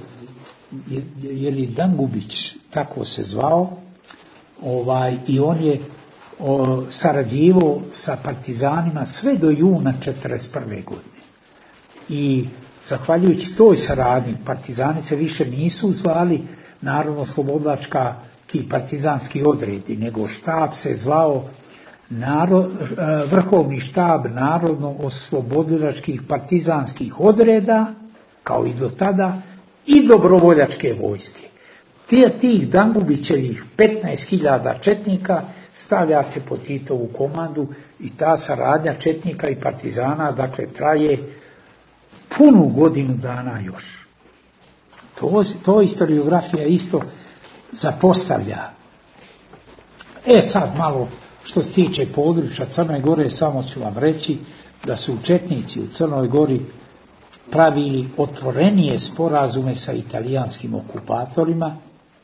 Dangubić, tako se zvao, i on je sarađivao sa partizanima sve do juna 1941. godine. I zahvaljujući toj saradnji, partizani se više nisu zvali narodno-slobodlački partizanski odredi, nego štab se zvao Vrhovni štab narodno-oslobodilačkih partizanskih odreda, kao i do tada, i dobrovoljačke vojske. Tih Dangubićevih 15.000 četnika stavlja se pod Titovu komandu i ta saradnja četnika i partizana, dakle, traje punu godinu dana još. To historiografija isto zapostavlja. Sad malo što se tiče područja Crne Gore, samo ću vam reći da su četnici u Crnoj Gori pravili otvorenije sporazume sa italijanskim okupatorima,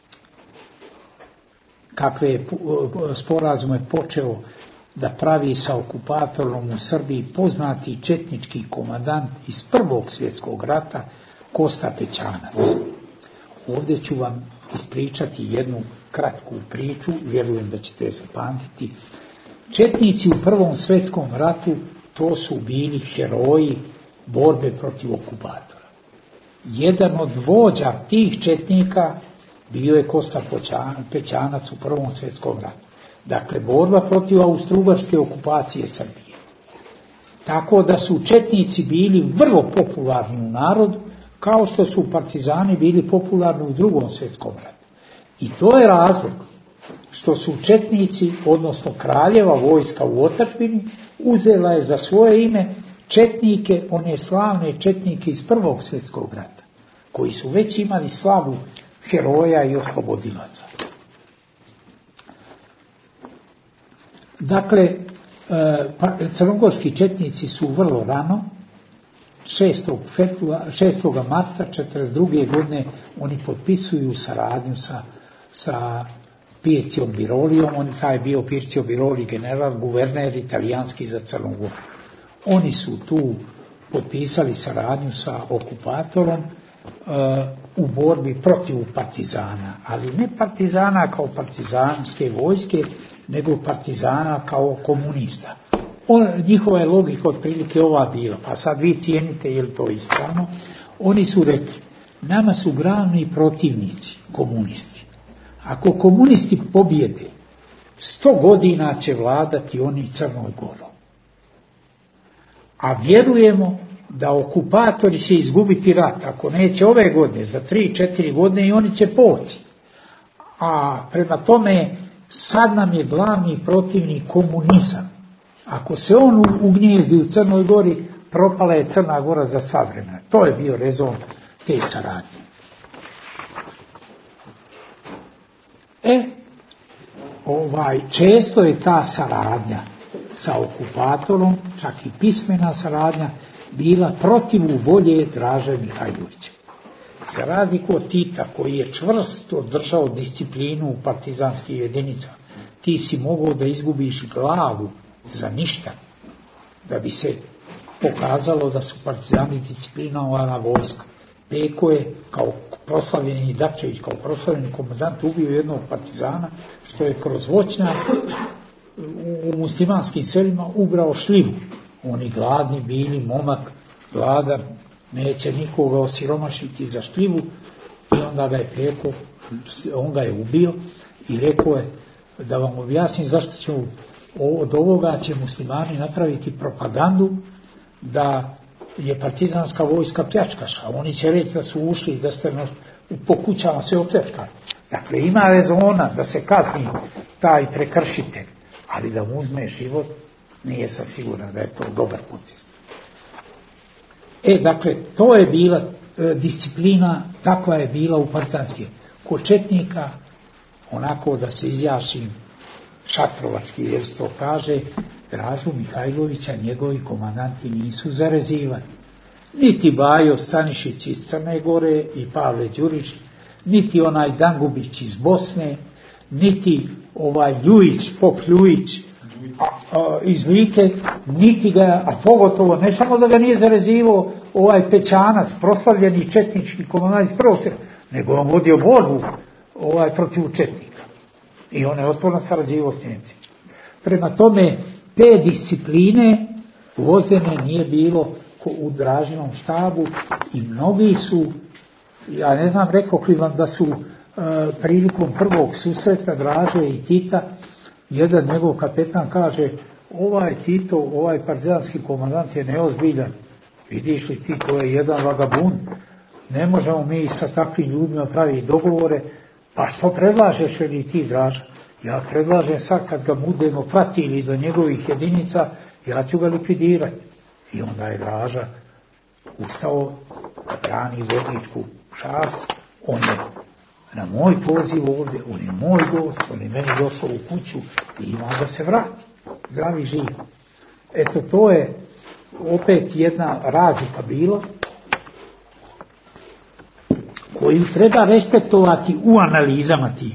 kakve sporazume počeo da pravi sa okupatorom u Srbiji poznati četnički komandant iz Prvog svjetskog rata Kosta Pećanac. Ovdje ću vam ispričati jednu kratku priču, vjerujem da ćete je zapamtiti. Četnici u Prvom svjetskom ratu to su bili heroji borbe protiv okupatora. Jedan od vođa tih četnika bio je Kosta Pećanac u Prvom svjetskom ratu. Dakle, borba protiv austro-ugarske okupacije Srbije. Tako da su četnici bili vrlo popularni u narodu, kao što su partizani bili popularni u Drugom svjetskom ratu. I to je razlog što su četnici, odnosno kraljeva vojska u otadžbini, uzela je za svoje ime četnike, one slavne četnike iz Prvog svjetskog rata, koji su već imali slavu heroja i oslobodilaca. Dakle, crnogorski četnici su vrlo rano 6. marta 1942. godine oni potpisuju saradnju sa Pircijom Birolijom. On taj je bio Pircio Biroli general, guverner italijanski za Crnu Goru. Oni su tu potpisali saradnju sa okupatorom u borbi protiv partizana, ali ne partizana kao partizanske vojske, nego partizana kao komunista. Njihova je logika otprilike ova bila, pa sad vi cijenite je li to ispravno. Oni su rekli, nama su glavni protivnici komunisti. Ako komunisti pobjede, 100 godina će vladati oni Crnoj Gorom. A vjerujemo da okupatori će izgubiti rat, ako neće ove godine, za 3-4 godine i oni će poći. A prema tome, sad nam je glavni protivnik komunizam. Ako se on ugnjezdi u Crnoj Gori, propala je Crna Gora za sva vremena. To je bio rezon te saradnje. Često je ta saradnja sa okupatorom, čak i pismena saradnja, bila protiv volje Draže Mihajlovića. Za razliku od Tita, koji je čvrsto držao disciplinu u partizanskih jedinica, ti si mogao da izgubiš glavu za ništa, da bi se pokazalo da su partizani disciplinovana vojska. Peko je kao proslavljeni Dapčević, kao proslavljeni komandant ubio jednog partizana, što je kroz voćnjak u muslimanskim selima ubrao šljivu. Oni gladni bili, momak, gladan, neće nikoga osiromašiti za šljivu, i onda ga je Peko, on ga je ubio i rekao je, da vam objasnim zašto će od ovoga će muslimani napraviti propagandu da je partizanska vojska pljačkaša. Oni će reći da su ušli, da ste po kućama sve opljačkali. Dakle, ima rezona da se kazni taj prekršitelj, ali da mu uzme život, nije sam siguran da je to dobar potez. Dakle, to je bila disciplina, takva je bila u partizanskih. Kod četnika, onako da se izjašim šatrovački, jer se to kaže, Dražu Mihajlovića njegovi komandanti nisu zarezivani. Niti Bajo Stanišić iz Crne Gore i Pavle Đurić, niti onaj Dangubić iz Bosne, niti Ljujić, Pop Ljujić iz Like, niti ga, a pogotovo ne samo da ga nije zarezivao Pećanac, proslavljeni četnički komandant iz prvog svijeta, nego on vodio borbu protiv četnika. I on je otporno sarađivao s Njemcima. Prema tome, te discipline vozdene nije bilo u Dražinom štabu i mnogi su, ja ne znam, rekao li vam da su prilikom prvog susreta Draže i Tita, jedan njegov kapetan kaže, Tito, partizanski komandant je neozbiljan. Vidiš li ti, to je jedan vagabun. Ne možemo mi sa takvim ljudima praviti dogovore. Pa što predlažeš li ti, Draža? Ja predlažem sad kad ga budemo pratili do njegovih jedinica, ja ću ga likvidirati. I onda je Draža ustao da brani vojničku čast. On je na moj poziv ovdje, on je moj gost, on je meni došao u kuću i ima da se vrati. Zdravi živ. Eto, to je opet jedna razlika bila koju treba respektovati u analizama tim.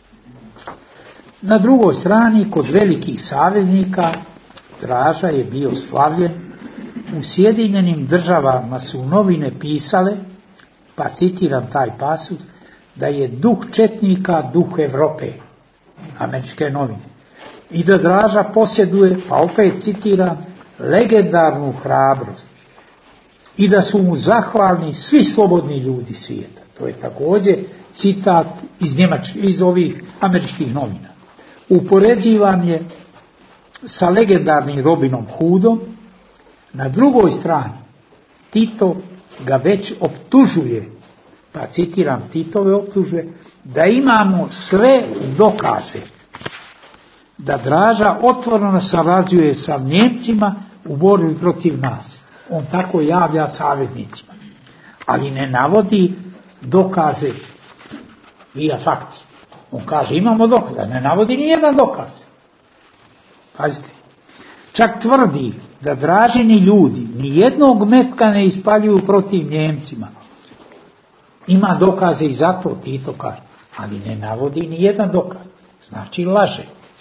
Na drugoj strani, kod velikih saveznika, Draža je bio slavljen. U Sjedinjenim Državama su novine pisale, pa citiram taj pasus, da je duh četnika duh Evrope, američke novine. I da Draža posjeduje, pa opet citiram, legendarnu hrabrost. I da su mu zahvalni svi slobodni ljudi svijeta. To je također citat iz ovih američkih novina. Upoređivan je sa legendarnim Robinom Hoodom. Na drugoj strani Tito ga već optužuje, pa citiram Titove optužbe, da imamo sve dokaze da Draža otvoreno sarađuje sa Njemcima u borbi protiv nas. On tako javlja saveznicima, ali ne navodi dokaze via fakti. On kaže imamo dokaze, ne navodi ni jedan dokaz. Pazite, čak tvrdi da Dražini ljudi nijednog metka ne ispaljuju protiv Njemcima. Ima dokaze i za to, Tito kaže, ali ne navodi ni jedan dokaz. Znači laže.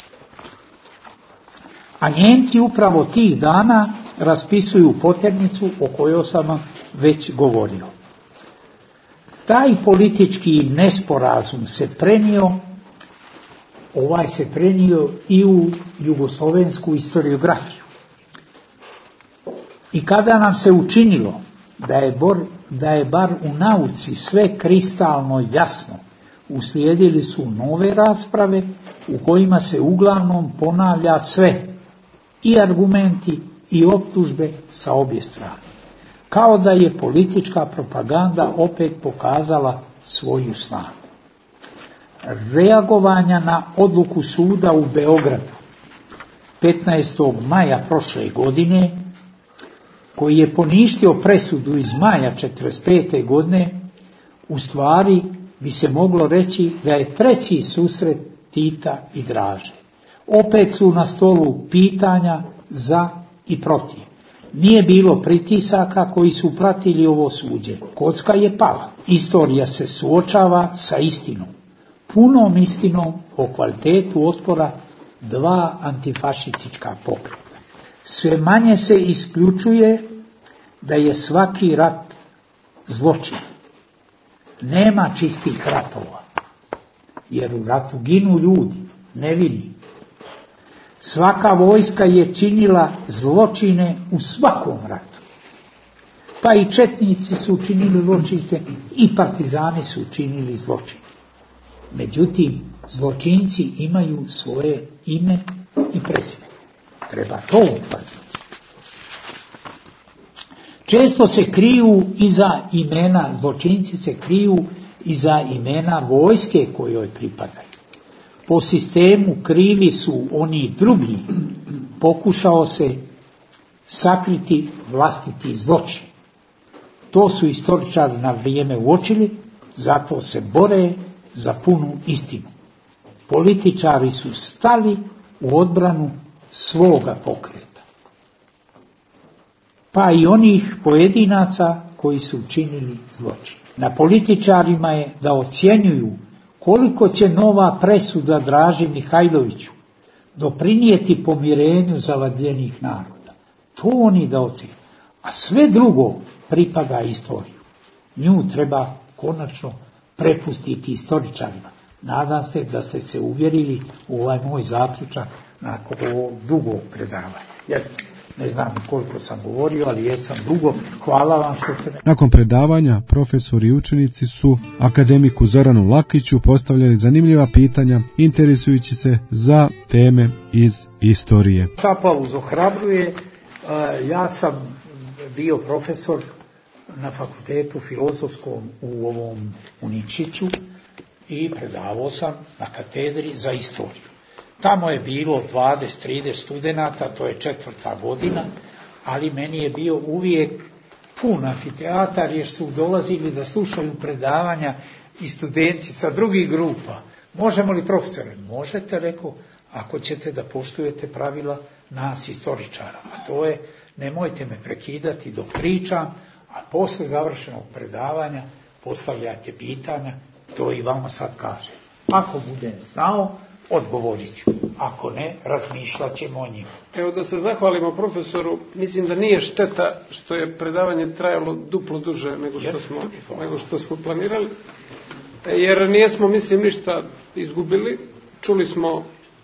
A Njemci upravo tih dana raspisuju poternicu o kojoj sam vam već govorio. Taj politički nesporazum se prenio, se prenio i u jugoslovensku historiografiju. I kada nam se učinilo da je bar u nauci sve kristalno jasno, uslijedili su nove rasprave u kojima se uglavnom ponavlja sve, i argumenti i optužbe sa obje strane. Kao da je politička propaganda opet pokazala svoju snagu. Reagovanja na odluku suda u Beogradu 15. maja prošle godine, koji je poništio presudu iz maja 1945. godine, u stvari bi se moglo reći da je treći susret Tita i Draže. Opet su na stolu pitanja za i protiv. Nije bilo pritisaka koji su pratili ovo suđenje. Kocka je pala. Istorija se suočava sa istinom. Punom istinom o kvalitetu otpora dva antifašistička pokreta. Sve manje se isključuje da je svaki rat zločin. Nema čistih ratova, jer u ratu ginu ljudi, nevini. Svaka vojska je činila zločine u svakom ratu. Pa i četnici su činili zločine i partizani su činili zločine. Međutim, zločinci imaju svoje ime i prezime. Treba to utvrditi. Često se kriju iza imena, zločinci se kriju iza imena vojske kojoj pripadaju. Po sistemu krivi su oni drugi, pokušao se sakriti vlastiti zločin. To su istoričari na vrijeme uočili, zato se bore za punu istinu. Političari su stali u odbranu svoga pokreta. Pa i onih pojedinaca koji su učinili zločin. Na političarima je da ocjenjuju koliko će nova presuda Draži Mihajloviću doprinijeti pomirenju zavađenih naroda. To oni da ocjenjuju. A sve drugo pripada istoriju. Nju treba konačno prepustiti istoričarima. Nadam se da ste se uvjerili u ovaj moj zaključak nakon ovog dugog predavanja. Ne znam koliko sam govorio, ali jesam dugo. Hvala vam što ste... Nakon predavanja profesori i učenici su akademiku Zoranu Lakiću postavljali zanimljiva pitanja, interesujući se za teme iz istorije. Aplauz ohrabruje. Ja sam bio profesor na fakultetu filozofskom u ovom Uničiću i predavao sam na katedri za istoriju. Tamo je bilo 20-30 studenata, to je 4. godina, ali meni je bio uvijek pun amfiteatar jer su dolazili da slušaju predavanja i studenti sa drugih grupa. Možemo li, profesore? Možete, rekao, ako ćete da poštujete pravila nas istoričara. A to je, nemojte me prekidati dok pričam, a posle završenog predavanja postavljate pitanja, to i vama sad kažem. Ako budem znao, odgovorit ću. Ako ne, razmišljat ćemo o njima. Evo da se zahvalimo profesoru, mislim da nije šteta što je predavanje trajalo duplo duže nego što smo planirali, jer nijesmo, mislim, ništa izgubili. Čuli smo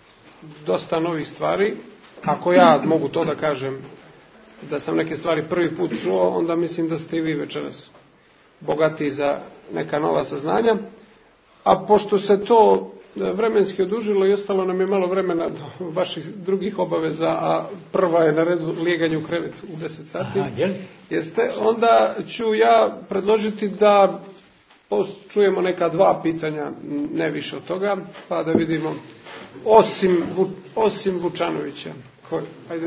dosta novih stvari. Ako ja mogu to da kažem, da sam neke stvari prvi put čuo, onda mislim da ste i vi večeras bogati za neka nova saznanja. A pošto se to vremenski odužilo i ostalo nam je malo vremena do vaših drugih obaveza, a prva je na redu lijeganje u krevet u 10 sati. Onda ću ja predložiti da čujemo neka dva pitanja, ne više od toga, pa da vidimo, osim Vučanovića. Ajde.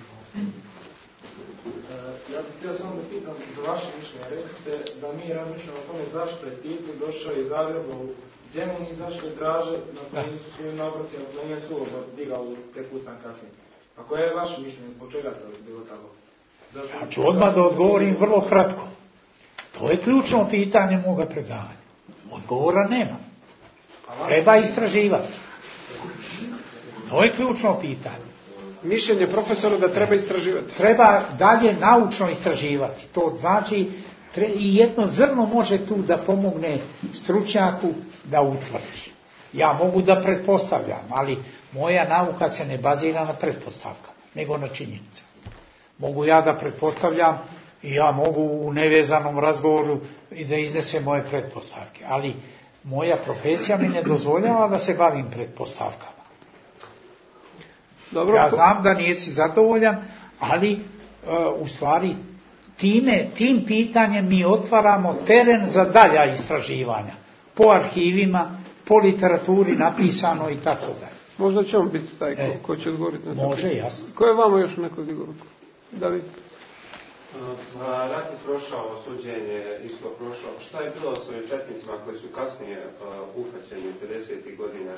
Ja bih htio samo da pitam za vaše mišljenje. Rekli ste da mi razmišljamo o tome zašto je Tito došao iz Zagreba u Zemun i zašto je Draže na kojem su svojim nabrocima za nije sulovo digao prepustan kasnije. A koje je vaše mišljenje, zbog čega to je bilo tako? Ja ću odmah da odgovorim vrlo kratko. To je ključno pitanje moga predavanja. Odgovora nema. Treba istraživati. To je ključno pitanje. Mišljenje profesora da treba istraživati. Treba dalje naučno istraživati. To znači i jedno zrno može tu da pomogne stručnjaku da utvrdi. Ja mogu da pretpostavljam, ali moja nauka se ne bazira na pretpostavkama, nego na činjenicama. Mogu ja da pretpostavljam i ja mogu u nevezanom razgovoru i da iznesem moje pretpostavke, ali moja profesija mi ne dozvoljava da se bavim pretpostavkama. Dobro, ja znam da nisi zadovoljan, ali u stvari tim pitanjem mi otvaramo teren za dalja istraživanja. Po arhivima, po literaturi napisano i tako dalje. Možda će on biti taj ko će odgovoriti na to. Može, jasno. Ko je vama još neko odgovor? David? Rat je prošao, suđenje isto prošao. Šta je bilo s ovim četnicima koji su kasnije uhvaćeni 50. godina,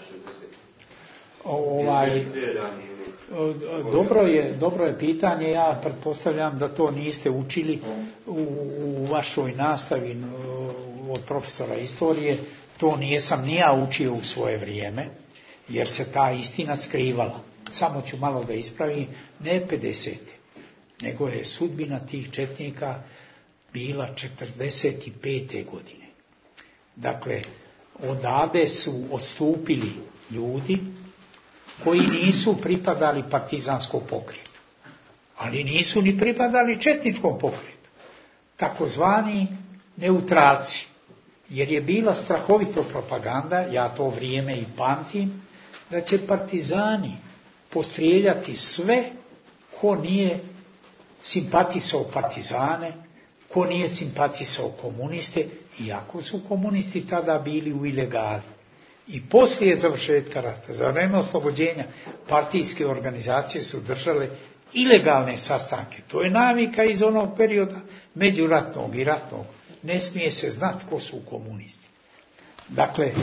60. Dobro je pitanje. Ja pretpostavljam da to niste učili u vašoj nastavi od profesora istorije. To nijesam ni ja učio u svoje vrijeme, jer se ta istina skrivala. Samo ću malo da ispravim, ne 50. nego je sudbina tih četnika bila 45. godine. Dakle, odavde su odstupili ljudi koji nisu pripadali partizanskom pokretu, ali nisu ni pripadali četničkom pokretu, takozvani neutralci, jer je bila strahovito propaganda, ja to vrijeme i pamtim, da će partizani postrijeljati sve ko nije simpatisao partizane, ko nije simpatisao komuniste, iako su komunisti tada bili u ilegali. I poslije završetka rata, za vreme oslobođenja, partijske organizacije su držale ilegalne sastanke. To je navika iz onog perioda međuratnog i ratnog. Ne smije se znati ko su komunisti. Dakle,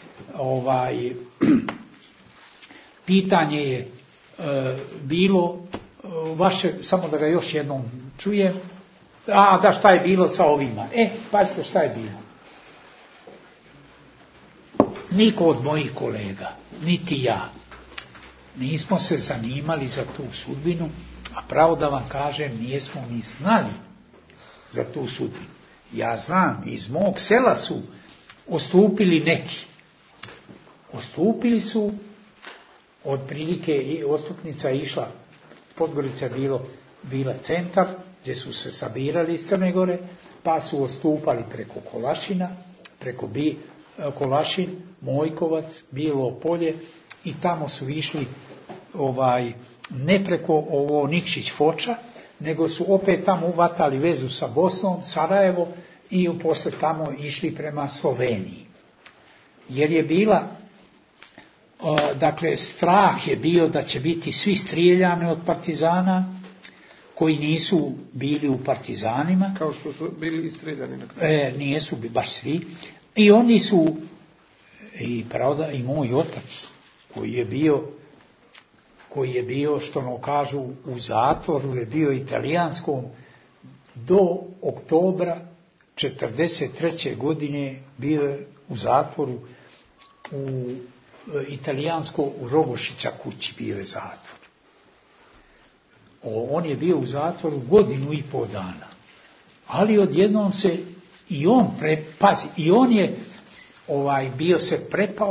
pitanje je bilo vaše, samo da ga još jednom čujem, da šta je bilo sa ovima. Pazite šta je bilo. Niko od mojih kolega, niti ja, nismo se zanimali za tu sudbinu, a pravo da vam kažem, nijesmo ni znali za tu sudbinu. Ja znam, iz mog sela su odstupili neki. Odstupili su, otprilike odstupnica je išla, Podgorica bila centar, gdje su se sabirali iz Crne Gore, pa su odstupali preko Kolašina, preko Kolašin, Mojkovac, Bilo Polje i tamo su išli ne preko Nikšić Foča, nego su opet tamo uvatali vezu sa Bosnom, Sarajevo i posle tamo išli prema Sloveniji. Jer je bila, dakle, strah je bio da će biti svi strijeljani od partizana koji nisu bili u partizanima. Kao što su bili strijeljani na kraju. Nisu baš svi. I oni su, i pravda, i moj otac, koji je bio, što no kažu, u zatvoru, je bio italijanskom, do oktobra 1943. godine bio je u zatvoru u italijansko u Rogošića kući, bio je zatvor. On je bio u zatvoru 1.5 godina. Ali odjednom se i on i on je bio se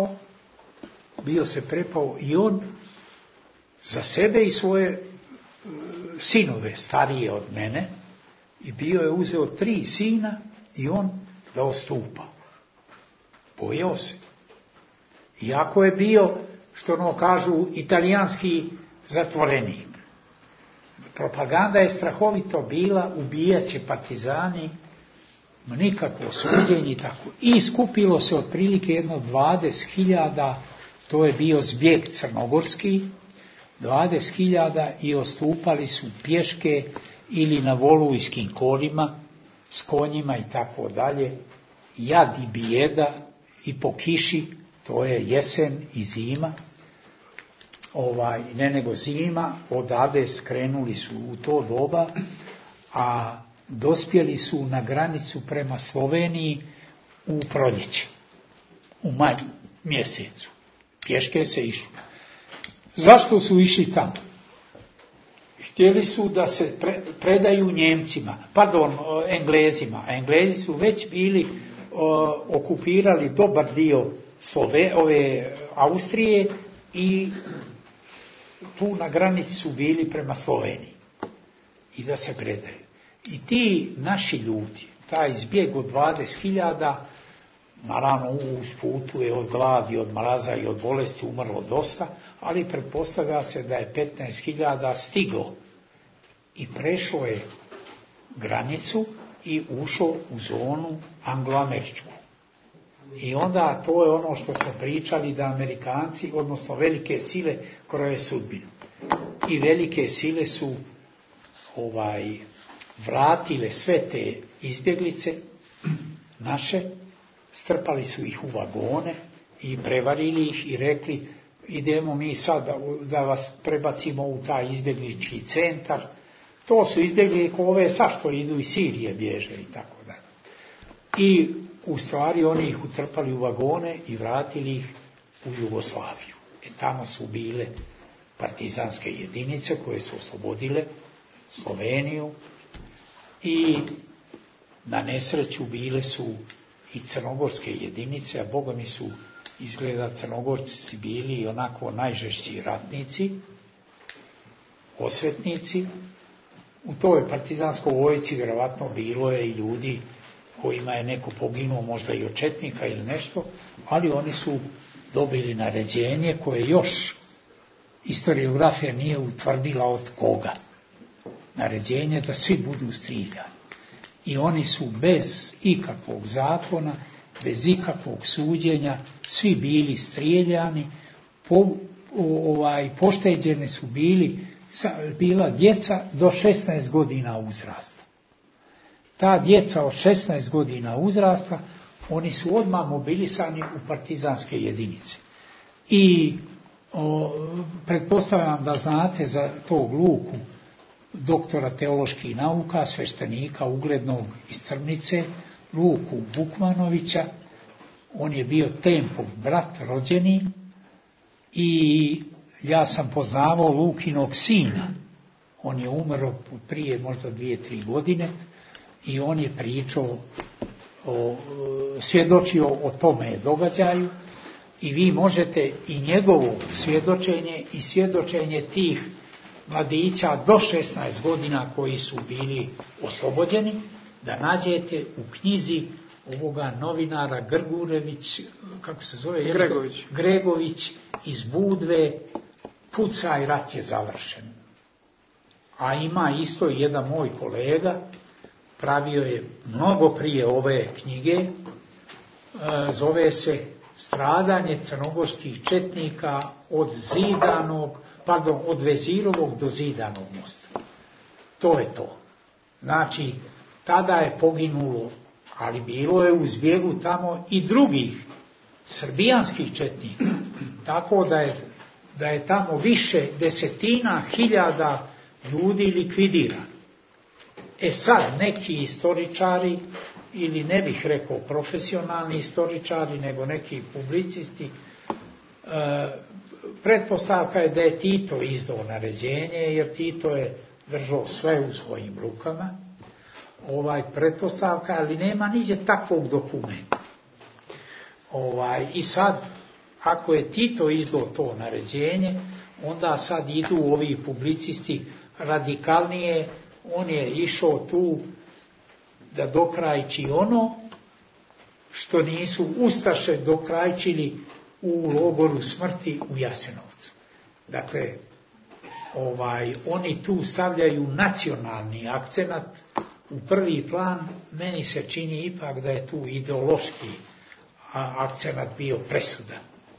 prepao i on za sebe i svoje sinove starije od mene, i bio je uzeo 3 sina i on da odstupa. Bojao se. Iako je bio, što no kažu, italijanski zatvorenik. Propaganda je strahovito bila, ubijat će partizani, nikakvo suđenje i tako. I skupilo se otprilike jedno 20.000, to je bio zbjeg crnogorski, 20.000 i odstupali su pješke ili na volujskim kolima, s konjima i tako dalje. Jad i bijeda i po kiši, to je jesen i zima. ne nego zima, odade skrenuli su u to doba, a dospjeli su na granicu prema Sloveniji u proljeće, u maju mjesecu. Pješke se išli. Zašto su išli tamo? Htjeli su da se predaju Njemcima, Englezima. A Englezi su već bili okupirali dobar dio Austrije i tu na granici su bili prema Sloveniji. I da se predaju. I ti naši ljudi, taj izbjeg od 20.000, naravno uz putu je od gladi, od mraza i od bolesti umrlo dosta, ali pretpostavlja se da je 15.000 stiglo i prešlo je granicu i ušlo u zonu angloameričku. I onda to je ono što smo pričali, da Amerikanci, odnosno velike sile, kroje sudbinu. I velike sile su vratile sve te izbjeglice naše, strpali su ih u vagone i prevarili ih i rekli: idemo mi sad da vas prebacimo u taj izbjeglički centar. To su izbjegli ove sad što idu iz Sirije, bježe i tako dalje. I u stvari oni ih utrpali u vagone i vratili ih u Jugoslaviju. Tamo su bile partizanske jedinice koje su oslobodile Sloveniju i na nesreću bile su i crnogorske jedinice, a Boga mi su izgleda Crnogorci bili onako najžešći ratnici, osvetnici. U toj partizanskoj vojsci vjerovatno bilo je i ljudi kojima je neko poginuo, možda i od četnika ili nešto, ali oni su dobili naređenje koje još historiografija nije utvrdila od koga. Naređenje da svi budu strijeljani. I oni su bez ikakvog zakona, bez ikakvog suđenja, svi bili strijeljani, pošteđeni su bila djeca do 16 godina uzrasta. Ta djeca od 16 godina uzrasta, oni su odmah mobilisani u partizanske jedinice. I pretpostavljam da znate za tog Luku, doktora teoloških nauka, sveštenika uglednog iz Crnice, Luku Vukmanovića. On je bio Tempov brat rođeni i ja sam poznavao Lukinog sina. On je umro prije možda 2-3 godine i on je pričao, svjedočio o tome događaju i vi možete i njegovo svjedočenje i svjedočenje tih mladića do 16 godina koji su bili oslobođeni da nađete u knjizi ovoga novinara Grgurević, kako se zove? Gregović iz Budve, Pucaj, rat je završen. A ima isto jedan moj kolega, pravio je mnogo prije ove knjige, zove se Stradanje crnogorskih četnika od Vezirovog do Zidanog mosta. To je to. Znači, tada je poginulo, ali bilo je u zbjegu tamo i drugih srbijanskih četnika. Tako da je tamo više desetina hiljada ljudi likvidirano. Sad neki istoričari, ili ne bih rekao profesionalni istoričari, nego neki publicisti, pretpostavka je da je Tito izdao naređenje, jer Tito je držao sve u svojim rukama. Pretpostavka, ali nema niđe takvog dokumenta. I sad, ako je Tito izdao to naređenje, onda sad idu ovi publicisti radikalnije. On je išao tu da dokrajči ono što nisu ustaše dokrajčili u logoru smrti u Jasenovcu. Dakle, oni tu stavljaju nacionalni akcenat u prvi plan. Meni se čini ipak da je tu ideološki akcenat bio presudan.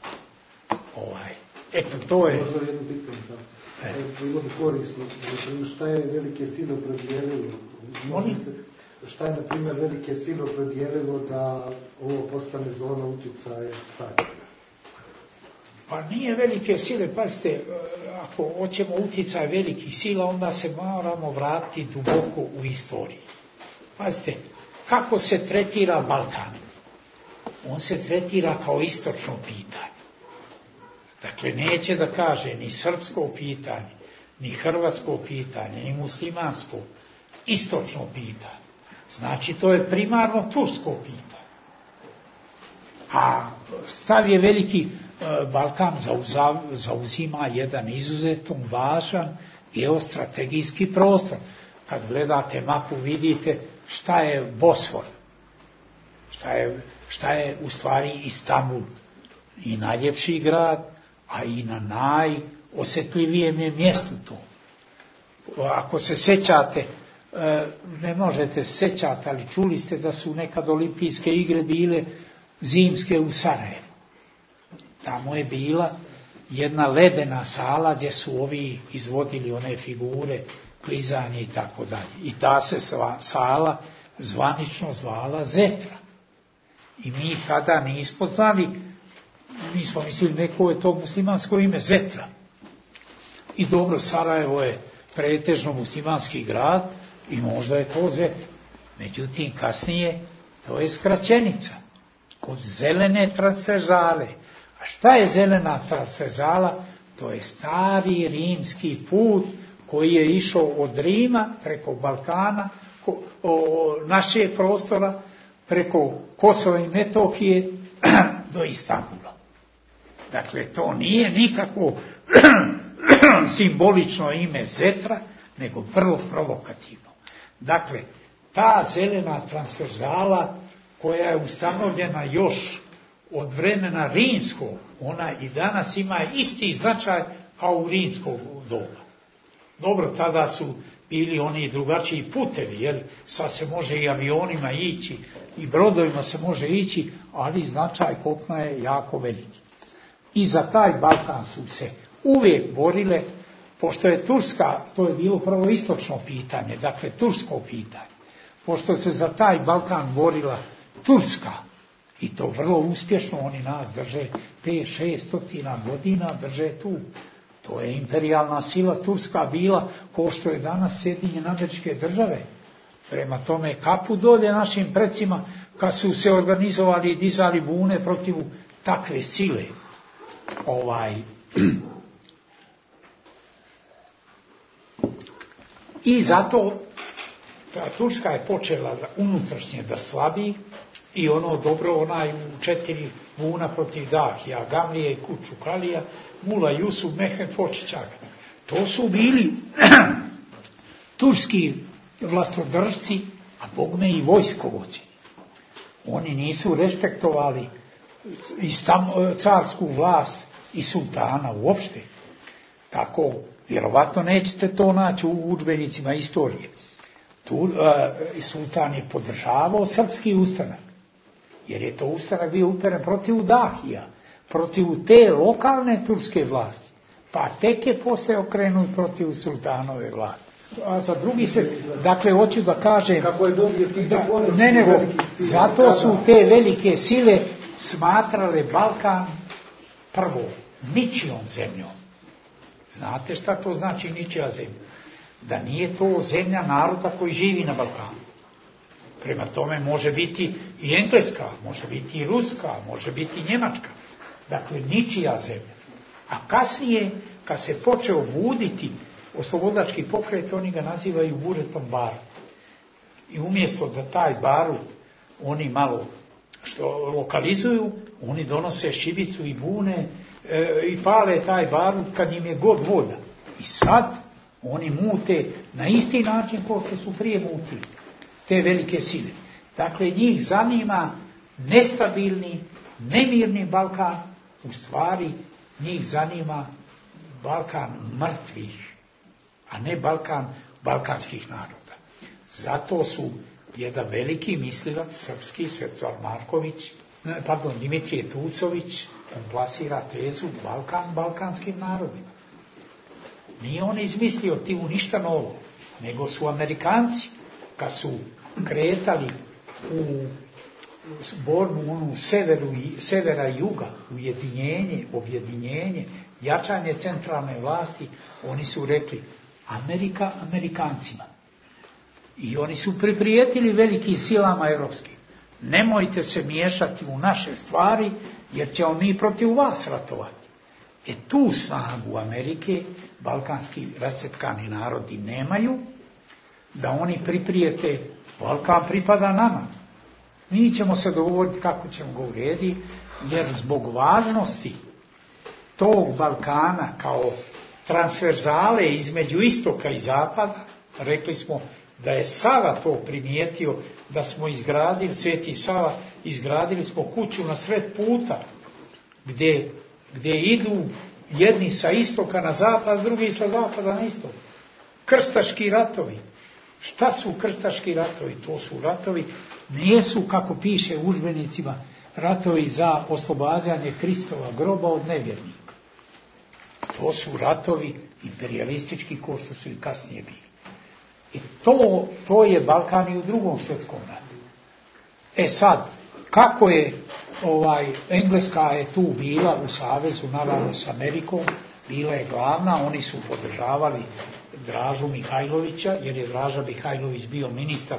Eto, to je... Možda jedno pitanje, bilo bi korisno. Šta je velike sile opredijelilo? Šta je, na primjer, velike sile opredijelilo da ovo postane zona utjecaja Staljina? Pa nije velike sile, pazite, ako hoćemo utjecaj velikih sila, onda se moramo vratiti duboko u istoriji. Pazite, kako se tretira Balkan? On se tretira kao istočno pitanje. Dakle, neće da kaže ni srpsko pitanje, ni hrvatsko pitanje, ni muslimansko, istočno pitanje. Znači, to je primarno tursko pitanje. A stav je veliki, Balkan zauzima jedan izuzetno važan geostrategijski prostor. Kad gledate mapu vidite šta je Bosfor, šta je u stvari Istanbul, i najljepši grad, a i na najosjetljivijem je mjestu to. Ako se sećate, ne možete se sećati, ali čuli ste da su nekad olimpijske igre bile zimske u Sarajevu. Tamo je bila jedna ledena sala gdje su ovi izvodili one figure, klizanje i tako dalje. I ta se sala zvanično zvala Zetra. I mi tada nismo znali, mi smo mislili neko je to muslimansko ime, Zetra. I dobro, Sarajevo je pretežno muslimanski grad i možda je to Zetra. Međutim, kasnije to je skraćenica kod zelene transverzale. A šta je zelena transverzala? To je stari rimski put koji je išao od Rima preko Balkana, našeg prostora, preko Kosova i Metohije do Istanbula. Dakle, to nije nikako simbolično ime Zetra, nego vrlo provokativno. Dakle, ta zelena transverzala koja je ustanovljena još od vremena rimskog, ona i danas ima isti značaj kao u rimskog doba. Dobro, tada su bili oni drugačiji putevi, jer sad se može i avionima ići, i brodovima se može ići, ali značaj kopna je jako veliki. I za taj Balkan su se uvijek borile, pošto je Turska, to je bilo prvo istočno pitanje, dakle tursko pitanje, pošto se za taj Balkan borila Turska, i to vrlo uspješno, oni nas drže 5-600 godina, drže tu. To je imperijalna sila Turska bila, ko što je danas Sjedinjene Američke Države. Prema tome, kapu dolje našim predsima, kad su se organizovali i dizali bune protiv takve sile. I zato Turska je počela unutrašnje da slabi, i ono dobro, onaj u 4 buna protiv Dahija, Gamlije i Kučukalija, Mula Jusuf, Mehen Fočićaga. To su bili turski vlastodržci, a bogme i vojskovođi. Oni nisu respektovali carsku vlast i sultana uopšte. Tako, vjerovatno nećete to naći u udžbenicima istorije. Sultan je podržavao srpski ustanak, jer je to ustanak bio uperen protiv Dahija, protiv te lokalne turske vlasti, pa tek je poslije okrenut protiv sultanove vlasti. A za drugi se, dakle, hoću da kažem, zato su te velike sile smatrale Balkan prvo ničijom zemljom. Znate šta to znači ničija zemlja? Da nije to zemlja naroda koji živi na Balkanu. Prema tome može biti i engleska, može biti i ruska, može biti i njemačka. Dakle, ničija zemlja. A kasnije, kad se počeo buditi oslobodački pokret, oni ga nazivaju Buretom Barut. I umjesto da taj Barut oni malo što lokalizuju, oni donose šibicu i bune i pale taj Barut kad im je god volja. I sad oni mute na isti način kao što su prije mutili te velike sile. Dakle, njih zanima nestabilni, nemirni Balkan, u stvari njih zanima Balkan mrtvih, a ne Balkan balkanskih naroda. Zato su jedan veliki mislilac srpski, Svetozar Marković, Dimitrije Tucović, on plasira tezu Balkan balkanskim narodima. Nije on izmislio tu ništa novo, nego su Amerikanci, kad su kretali u borbu onu severa i juga, ujedinjenje, objedinjenje, jačanje centralne vlasti, oni su rekli Amerika Amerikancima. I oni su priprijetili velikim silama europskim. Nemojte se miješati u naše stvari, jer ćemo mi protiv vas ratovati. Tu snagu Amerike balkanski rascepkani narodi nemaju, da oni priprijete, Balkan pripada nama. Mi ćemo se dogovoriti kako ćemo ga urediti, jer zbog važnosti tog Balkana kao transverzale između istoka i zapada, rekli smo da je Sava to primijetio, da smo izgradili, Sveti Sava, izgradili smo kuću na sred puta, gdje idu jedni sa istoka na zapad, drugi sa zapada na istok. Krstaški ratovi. Šta su krstaški ratovi? To su ratovi, nisu, kako piše u udžbenicima, ratovi za oslobađanje Hristova groba od nevjernika. To su ratovi imperialistički, kao što su i kasnije bili. I to je Balkan i u Drugom svjetskom ratu. Sad, kako je Engleska je tu bila u savezu naravno s Amerikom, bila je glavna, oni su podržavali Dražu Mihajlovića, jer je Draža Mihajlović bio ministar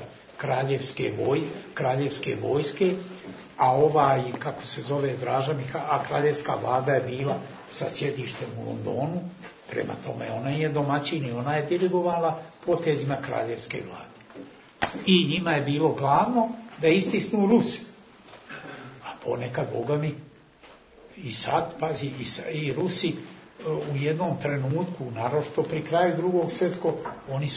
kraljevske vojske, a kako se zove Draža a kraljevska vlada je bila sa sjedištem u Londonu, prema tome ona je domaćin i ona je dirigovala potezima kraljevske vlade. I njima je bilo glavno da istisnu Rusi. A ponekad, Boga mi, i sad, pazi, i Rusi u jednom trenutku, naročito pri kraju Drugog svjetskog, oni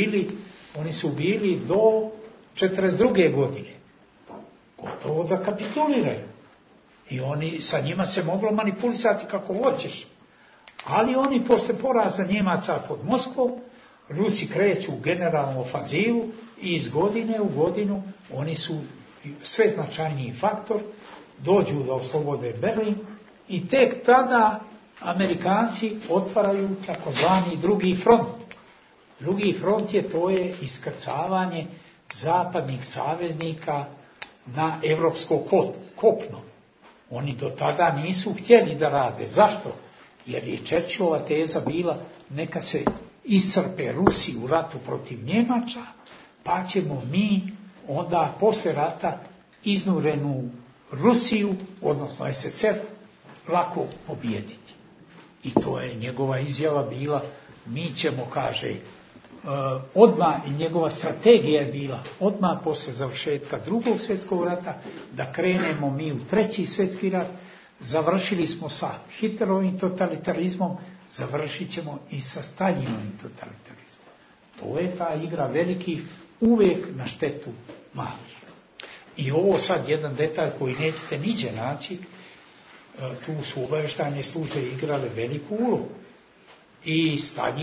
su bili do 1942. godine. Gotovo da kapituliraju. I sa njima se moglo manipulisati kako hoćeš. Ali oni posle poraza Njemaca pod Moskvom, Rusi kreću u generalnu ofanzivu i iz godine u godinu oni su sve značajniji faktor, dođu da oslobode Berlin i tek tada Amerikanci otvaraju takozvani drugi front. Drugi front to je iskrcavanje zapadnih saveznika na evropsko kopno. Oni do tada nisu htjeli da rade. Zašto? Jer je Churchillova teza bila neka se iscrpe Rusi u ratu protiv Njemača, pa ćemo mi onda posle rata iznurenu Rusiju, odnosno SSR, lako pobijediti. I to je njegova izjava bila, mi ćemo, kaže, odmah, i njegova strategija je bila, odmah posle završetka Drugog svjetskog rata, da krenemo mi u Treći svjetski rat, završili smo sa Hitlerovim totalitarizmom, završit ćemo i sa Staljinovim totalitarizmom. To je ta igra velikih, uvijek na štetu malih. I ovo sad jedan detalj koji nećete niđe naći, tu su obavještajne službe igrale veliku ulogu. I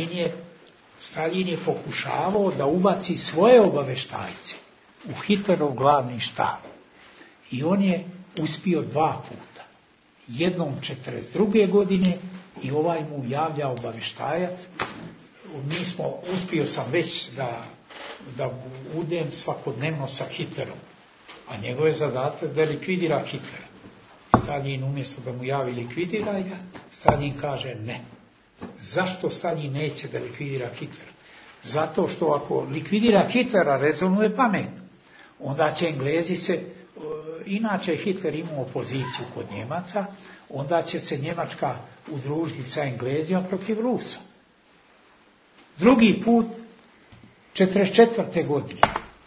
Staljin je pokušavao da ubaci svoje obavještajce u Hitlerov glavni štab. I on je uspio 2 puta. Jednom 1942. godine i mu javlja obavještajac. Uspio sam već da budem svakodnevno sa Hitlerom. A njegov je zadatak da likvidira Hitlera. Staljin umjesto da mu javi likvidira ga, Staljin kaže ne. Zašto Staljin neće da likvidira Hitlera? Zato što ako likvidira Hitlera rezonuje pamet. Onda će Englezi inače Hitler imao opoziciju kod Njemaca, onda će se Njemačka udružiti sa Englezima protiv Rusa. Drugi put, 1944. godine,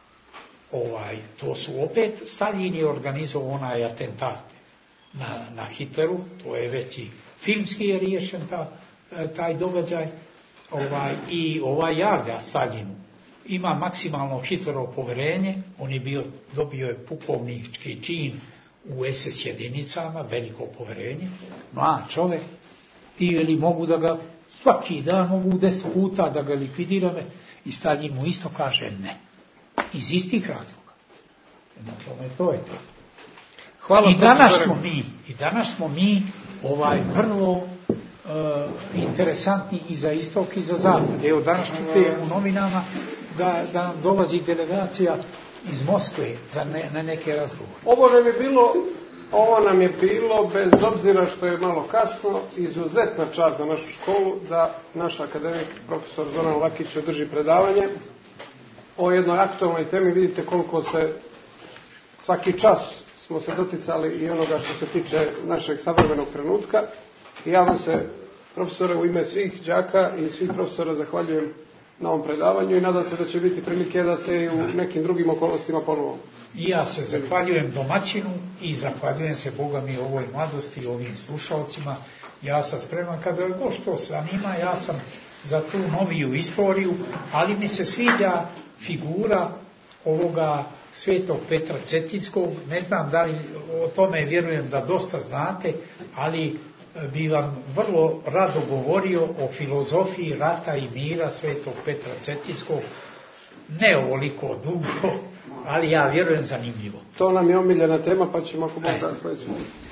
to su opet, Staljin je organizovao onaj atentat na Hitleru, to je već i filmski je riješen taj događaj, i javlja Staljinu. Ima maksimalno Hitlerovo poverenje, on je dobio je pukovnički čin u SS jedinicama, veliko poverenje, mlad čovjek, ili mogu da ga svaki dan, mogu 10 puta da ga likvidiramo, i Staljin mu isto kaže ne. Iz istih razloga. Na tome to je to. Hvala. I danas smo mi vrlo interesantni i za istok i za zapad. Evo danas čujete u novinama da nam dolazi delegacija iz Moskve na neke razgovore. Ovo nam je bilo, bez obzira što je malo kasno, izuzetna čast za našu školu da naš akademik profesor Zoran Lakić održi predavanje o jednoj aktualnoj temi. Vidite koliko se svaki čas smo se doticali i onoga što se tiče našeg savremenog trenutka. I ja vam se, profesore, u ime svih đaka i svih profesora zahvaljujem na ovom predavanju i nadam se da će biti prilike da se i u nekim drugim okolnostima ponovo. I ja se zahvaljujem domaćinu i zahvaljujem se Boga mi ovoj mladosti i ovim slušalcima. Ja sam spreman, kada je god što zanima, ja sam za tu noviju istoriju, ali mi se sviđa figura ovoga Svetog Petra Cetinskog. Ne znam da li o tome, vjerujem da dosta znate, ali bi vam vrlo rado govorio o filozofiji rata i mira Svetog Petra Cetinskog. Ne ovoliko dugo, ali ja vjerujem zanimljivo. To nam je omiljena tema, pa ćemo ako Bog da